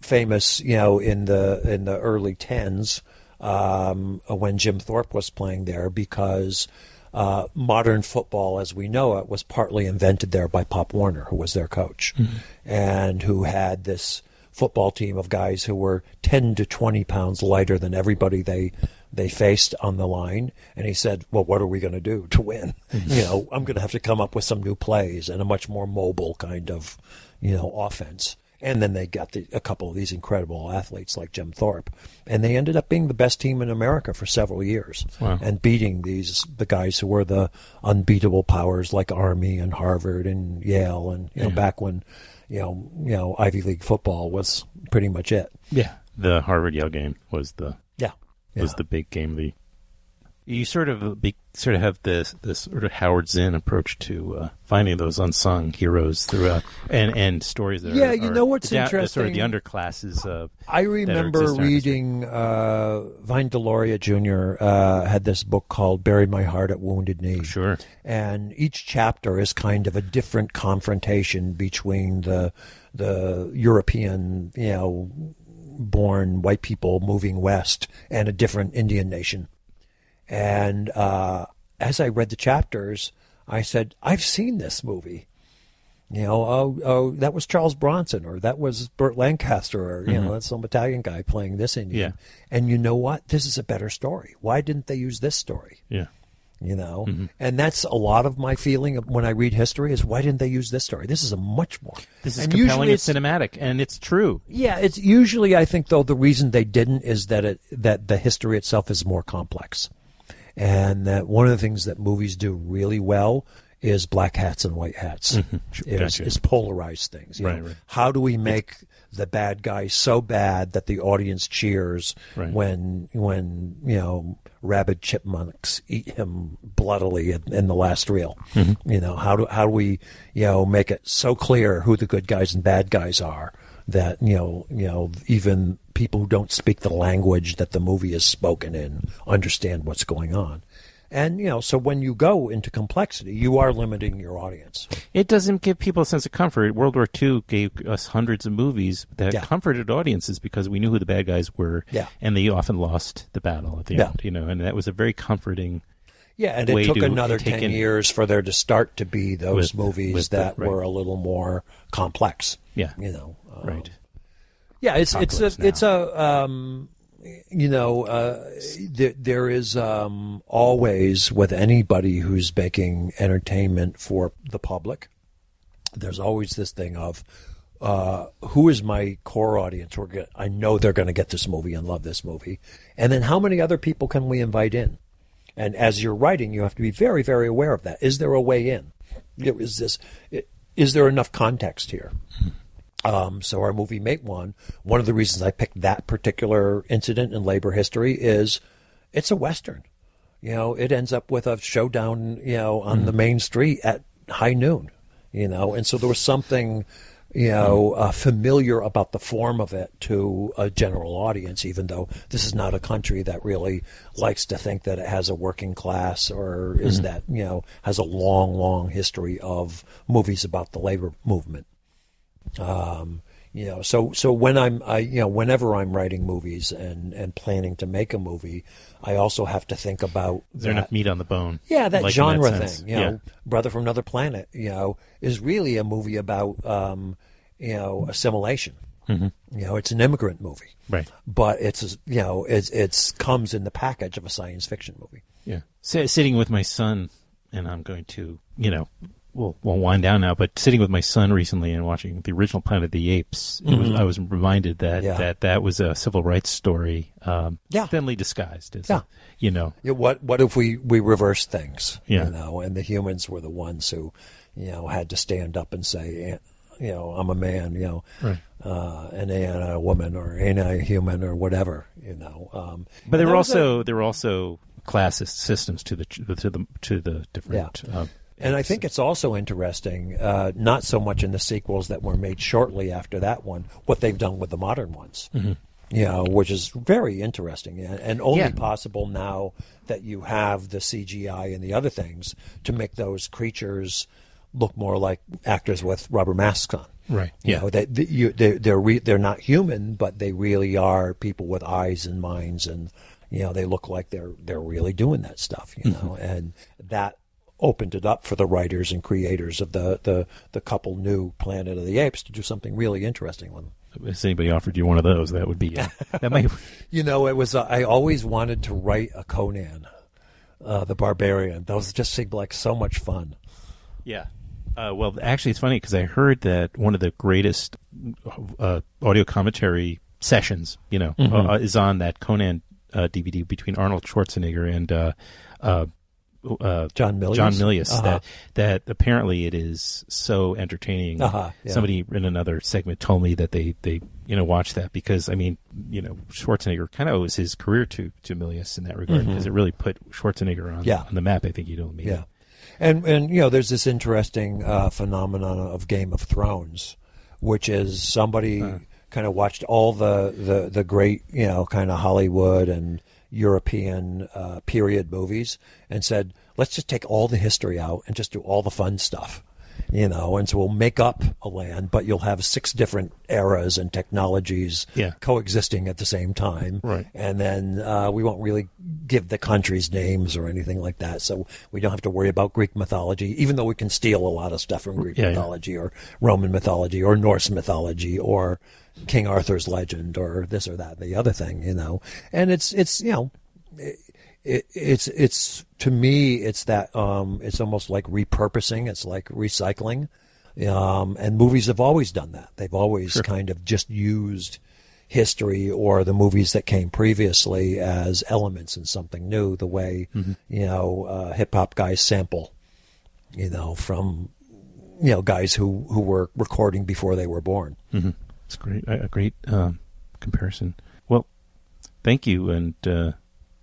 famous, you know, in the in the early tens um, when Jim Thorpe was playing there, because uh, modern football, as we know it, was partly invented there by Pop Warner, who was their coach, mm-hmm. and who had this football team of guys who were ten to twenty pounds lighter than everybody they they faced on the line. And he said, well, what are we going to do to win? Mm-hmm. You know, I'm going to have to come up with some new plays and a much more mobile kind of, you know, offense. And then they got the, a couple of these incredible athletes like Jim Thorpe, and they ended up being the best team in America for several years, wow. and beating these the guys who were the unbeatable powers like Army and Harvard and Yale, and you know yeah. back when you know you know Ivy League football was pretty much it. Yeah, the Harvard Yale game was the yeah, yeah. was the big game. The you sort of be, sort of have this this sort of Howard Zinn approach to uh, finding those unsung heroes throughout, and and stories that yeah, are, you are know what's the, interesting? Sort of the underclasses of. I remember reading uh, Vine Deloria Junior Uh, had this book called "Buried My Heart at Wounded Knee." Sure, and each chapter is kind of a different confrontation between the the European, you know, born white people moving west and a different Indian nation. And uh, as I read the chapters, I said, I've seen this movie. You know, oh, oh, that was Charles Bronson, or that was Burt Lancaster, or, you mm-hmm. know, that's some Italian guy playing this Indian. Yeah. And you know what? This is a better story. Why didn't they use this story? Yeah. You know? Mm-hmm. And that's a lot of my feeling of when I read history is, why didn't they use this story? This is a much more. This is and compelling and it's, cinematic, and it's true. Yeah, it's usually, I think, though, the reason they didn't is that it that the history itself is more complex. And that one of the things that movies do really well is black hats and white hats. Mm-hmm. Is, gotcha. is polarize things. You right, know? right. How do we make the bad guy so bad that the audience cheers right. when when you know rabid chipmunks eat him bloodily in, in the last reel? Mm-hmm. You know, how do how do we you know make it so clear who the good guys and bad guys are that you know you know even people who don't speak the language that the movie is spoken in understand what's going on. And, you know, so when you go into complexity, you are limiting your audience. It doesn't give people a sense of comfort. World War Two gave us hundreds of movies that yeah. comforted audiences because we knew who the bad guys were, yeah. and they often lost the battle at the yeah. end, you know, and that was a very comforting Yeah, and way it took to another take ten in, years for there to start to be those with, movies with that the, right. were a little more complex. Yeah. You know. Um, right. Yeah, it's it's a now. it's a um, you know uh, there there is um, always with anybody who's making entertainment for the public, there's always this thing of uh, who is my core audience? We're gonna, I know they're going to get this movie and love this movie, and then how many other people can we invite in? And as you're writing, you have to be very very aware of that. Is there a way in? Is this is there enough context here? Um, so our movie Make One, one of the reasons I picked that particular incident in labor history is it's a Western. You know, it ends up with a showdown, you know, on mm-hmm. the main street at high noon, you know, and so there was something, you know, uh, familiar about the form of it to a general audience, even though this is not a country that really likes to think that it has a working class or is mm-hmm. that, you know, has a long, long history of movies about the labor movement. Um, you know, so so when I'm, I, you know, whenever I'm writing movies and, and planning to make a movie, I also have to think about is there that, enough meat on the bone? Yeah, that like genre that thing. You know, yeah. Brother from Another Planet, you know, is really a movie about, um, you know, assimilation. Mm-hmm. You know, it's an immigrant movie, right? But it's you know, it's it's comes in the package of a science fiction movie. Yeah, S- sitting with my son, and I'm going to, you know. We'll, we'll wind down now, but sitting with my son recently and watching the original Planet of the Apes, mm-hmm. it was, I was reminded that, yeah. that that was a civil rights story, um, yeah. thinly disguised. As yeah. a, you know. Yeah, what what if we, we reverse things? Yeah. You know, and the humans were the ones who, you know, had to stand up and say, you know, I'm a man, you know, right. uh, and ain't I a woman or ain't I a human or whatever, you know. Um, but there were also a, there were also classist systems to the to the to the different. Yeah. Uh, And I think it's also interesting, uh, not so much in the sequels that were made shortly after that one, what they've done with the modern ones, mm-hmm. you know, which is very interesting and, and only yeah. possible now that you have the C G I and the other things to make those creatures look more like actors with rubber masks on. Right. You Yeah. know, they, they, you, they're they're, re, they're not human, but they really are people with eyes and minds, and you know, they look like they're they're really doing that stuff. You know, mm-hmm. and that opened it up for the writers and creators of the, the the couple new Planet of the Apes to do something really interesting with them. If anybody offered you one of those, that would be uh, that might. You know, it was. Uh, I always wanted to write a Conan, uh, the Barbarian. Those just seemed like so much fun. Yeah. Uh, well, actually, it's funny because I heard that one of the greatest uh, audio commentary sessions, you know, mm-hmm. uh, is on that Conan uh, D V D between Arnold Schwarzenegger and uh, uh, uh, John Milius. John Milius. Uh-huh. That that apparently it is so entertaining. Uh-huh, yeah. Somebody in another segment told me that they, they you know watched that because I mean you know Schwarzenegger kind of owes his career to to Milius in that regard because mm-hmm. it really put Schwarzenegger on yeah. on the map. I think you know me. Yeah. And, and you know, there's this interesting uh, phenomenon of Game of Thrones, which is somebody huh. kind of watched all the, the, the great, you know, kind of Hollywood and European uh, period movies and said, let's just take all the history out and just do all the fun stuff. You know, and so we'll make up a land, but you'll have six different eras and technologies yeah. coexisting at the same time. Right. And then uh, we won't really give the countries names or anything like that. So we don't have to worry about Greek mythology, even though we can steal a lot of stuff from Greek yeah, mythology yeah. or Roman mythology or Norse mythology or King Arthur's legend or this or that, the other thing, you know. And it's, it's you know... It, It, it's it's to me it's that um, it's almost like repurposing. It's like recycling, um, and movies have always done that. They've always sure. kind of just used history or the movies that came previously as elements in something new. The way mm-hmm. you know uh, hip hop guys sample, you know, from you know guys who, who were recording before they were born. Mm-hmm. It's great, a great um, comparison. Well, thank you and. Uh...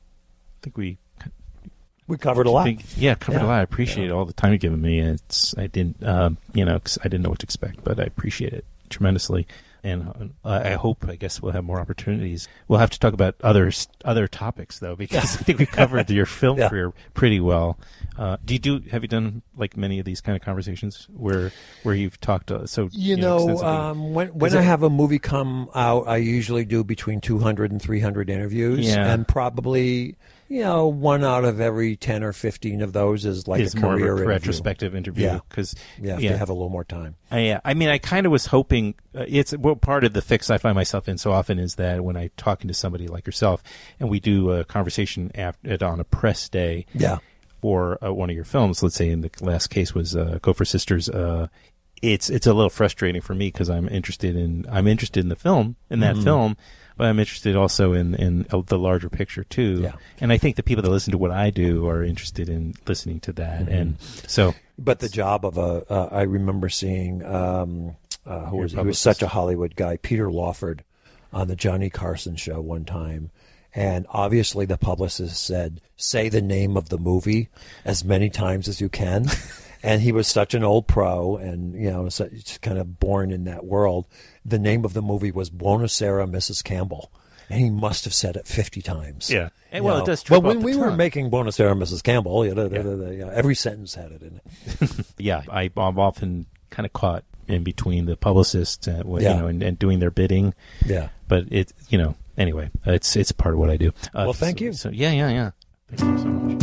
I think we we covered a lot. Think, yeah, covered yeah. a lot. I appreciate yeah. all the time you've given me. It's I didn't, um, you know, I didn't know what to expect, but I appreciate it tremendously. And uh, I hope, I guess, we'll have more opportunities. We'll have to talk about other other topics though, because I think we covered your film yeah. career pretty well. Uh, do you do? Have you done like many of these kind of conversations where where you've talked? Uh, so you, you know, know um, when when I have a movie come out, I usually do between two hundred and three hundred interviews, yeah. and probably. You know, one out of every ten or fifteen of those is like is a career more of a interview. retrospective interview. Yeah, because yeah, yeah. they have a little more time. Uh, yeah, I mean, I kind of was hoping. Uh, it's well, part of the fix I find myself in so often is that when I'm talking to somebody like yourself, and we do a conversation after, on a press day, yeah. for uh, one of your films. Let's say in the last case was uh, Gopher Sisters. Uh, it's it's a little frustrating for me because I'm interested in I'm interested in the film in that mm-hmm. film. But I'm interested also in, in the larger picture, too. Yeah. And I think the people that listen to what I do are interested in listening to that. Mm-hmm. And so, But the job of a, uh, I remember seeing, um, uh, who was, he was such a Hollywood guy, Peter Lawford, on the Johnny Carson show one time. And obviously the publicist said, say the name of the movie as many times as you can. And he was such an old pro and, you know, so kind of born in that world. The name of the movie was Buonasera, Missus Campbell. And he must have said it fifty times. Yeah. And well, know. it does trip Well, when off we the were tongue. making Buonasera, Missus Campbell, you know, Yeah. the, the, the, you know, every sentence had it in it. yeah. I, I'm often kind of caught in between the publicists and, you Yeah. know, and, and doing their bidding. Yeah. But it, you know, anyway, it's it's part of what I do. Uh, Well, thank so, you. So, yeah, yeah, yeah. Thank you so much.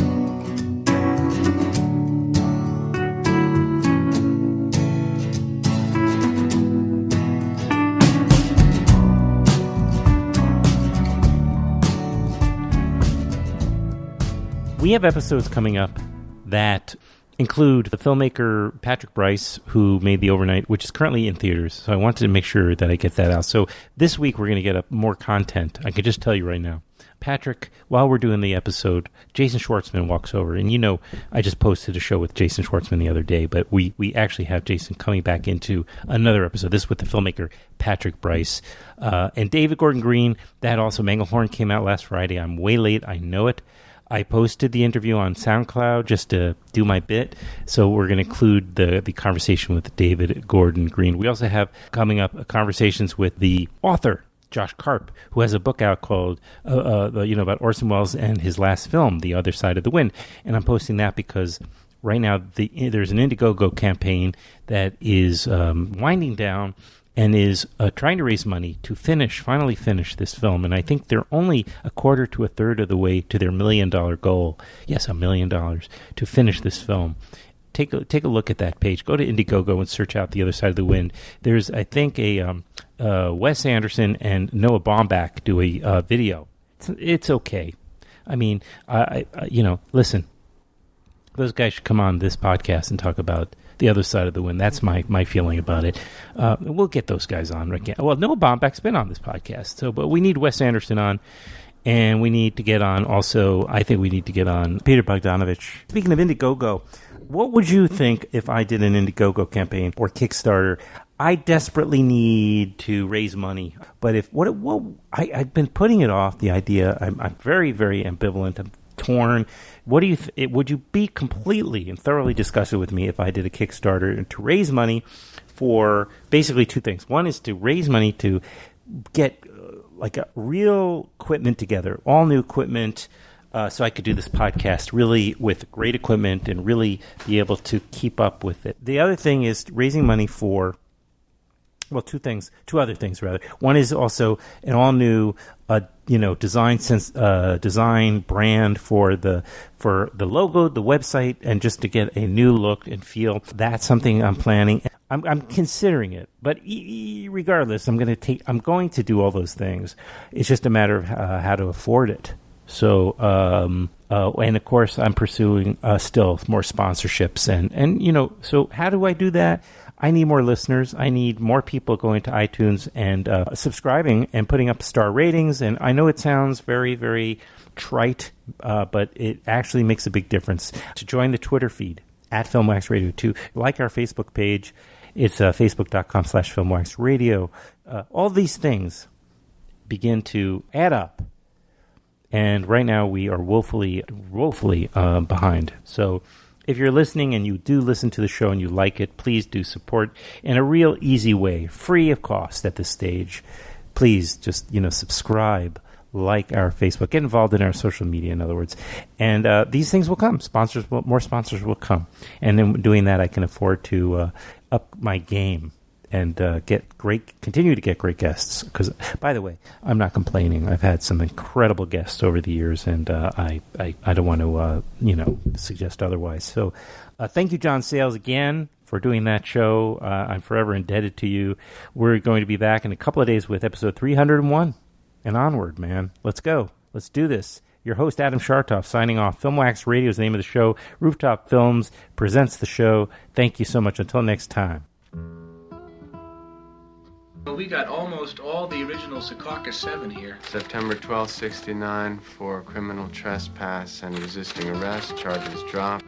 We have episodes coming up that include the filmmaker Patrick Brice, who made The Overnight, which is currently in theaters. So I wanted to make sure that I get that out. So this week we're going to get up more content. I can just tell you right now. Patrick, while we're doing the episode, Jason Schwartzman walks over. And you know, I just posted a show with Jason Schwartzman the other day, but we, we actually have Jason coming back into another episode. This is with the filmmaker Patrick Brice. Uh, and David Gordon Green, that also, Manglehorn came out last Friday. I'm way late. I know it. I posted the interview on SoundCloud just to do my bit, so we're going to include the, the conversation with David Gordon Green. We also have coming up conversations with the author, Josh Karp, who has a book out called, uh, uh, you know, about Orson Welles and his last film, The Other Side of the Wind. And I'm posting that because right now the, there's an Indiegogo campaign that is um, winding down and is uh, trying to raise money to finish, finally finish this film. And I think they're only a quarter to a third of the way to their million dollar goal. Yes, a million dollars to finish this film. Take a, take a look at that page. Go to Indiegogo and search out The Other Side of the Wind. There's, I think, a um, uh, Wes Anderson and Noah Baumbach do a uh, video. It's, it's okay. I mean, I, I, you know, listen, those guys should come on this podcast and talk about The Other Side of the Wind. That's my, my feeling about it. Uh, we'll get those guys on again. Well, Noah Baumbach's been on this podcast, so but we need Wes Anderson on, and we need to get on also, I think we need to get on Peter Bogdanovich. Speaking of Indiegogo, what would you think if I did an Indiegogo campaign or Kickstarter? I desperately need to raise money, but if what, what I, I've been putting it off, the idea, I'm, I'm very, very ambivalent. I'm torn. What do you? Th- it, would you be completely and thoroughly discuss it with me if I did a Kickstarter to raise money for basically two things? One is to raise money to get uh, like a real equipment together, all new equipment, uh, so I could do this podcast really with great equipment and really be able to keep up with it. The other thing is raising money for, well, two things, two other things rather. One is also an all new, uh, you know, design sense, uh, design brand for the for the logo, the website, and just to get a new look and feel. That's something I'm planning. I'm, I'm considering it, but e- e- regardless, I'm going to take. I'm going to do all those things. It's just a matter of uh, how to afford it. So, um, uh, and of course, I'm pursuing uh, still more sponsorships, and and you know, so how do I do that? I need more listeners. I need more people going to iTunes and uh, subscribing and putting up star ratings. And I know it sounds very, very trite, uh, but it actually makes a big difference. To join the Twitter feed at Filmwax Radio, to like our Facebook page, it's uh, facebook.com slash Filmwax Radio. Uh, all these things begin to add up. And right now we are woefully, woefully uh, behind. So if you're listening and you do listen to the show and you like it, please do support in a real easy way, free of cost at this stage. Please just, you know, subscribe, like our Facebook, get involved in our social media, in other words. And uh, these things will come. Sponsors, will, more sponsors will come. And then doing that, I can afford to uh, up my game and uh, get great, continue to get great guests. Because, by the way, I'm not complaining. I've had some incredible guests over the years, and uh, I, I, I don't want to, uh, you know, suggest otherwise. So, uh, thank you, John Sayles, again for doing that show. Uh, I'm forever indebted to you. We're going to be back in a couple of days with episode three hundred one and onward, man. Let's go. Let's do this. Your host, Adam Shartoff, signing off. Filmwax Radio is the name of the show. Rooftop Films presents the show. Thank you so much. Until next time. We got almost all the original Secaucus seven here. September twelfth, sixty-nine, for criminal trespass and resisting arrest. Charges dropped.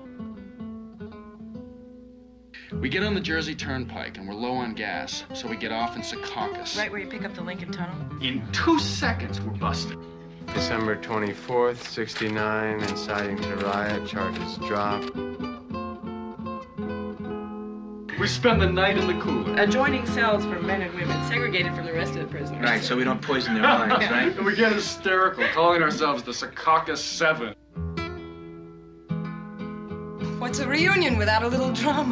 We get on the Jersey Turnpike and we're low on gas, so we get off in Secaucus. Right where you pick up the Lincoln Tunnel? In two seconds, we're busted. December twenty-fourth, sixty-nine, inciting to riot. Charges dropped. We spend the night in the cooler. Adjoining cells for men and women, segregated from the rest of the prisoners. Right, so we don't poison their minds, right? And we get hysterical, calling ourselves the Secaucus seven. What's a reunion without a little drama?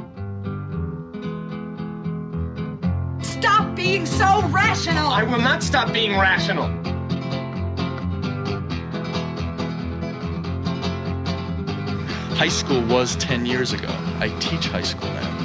Stop being so rational! I will not stop being rational. High school was ten years ago. I teach high school now.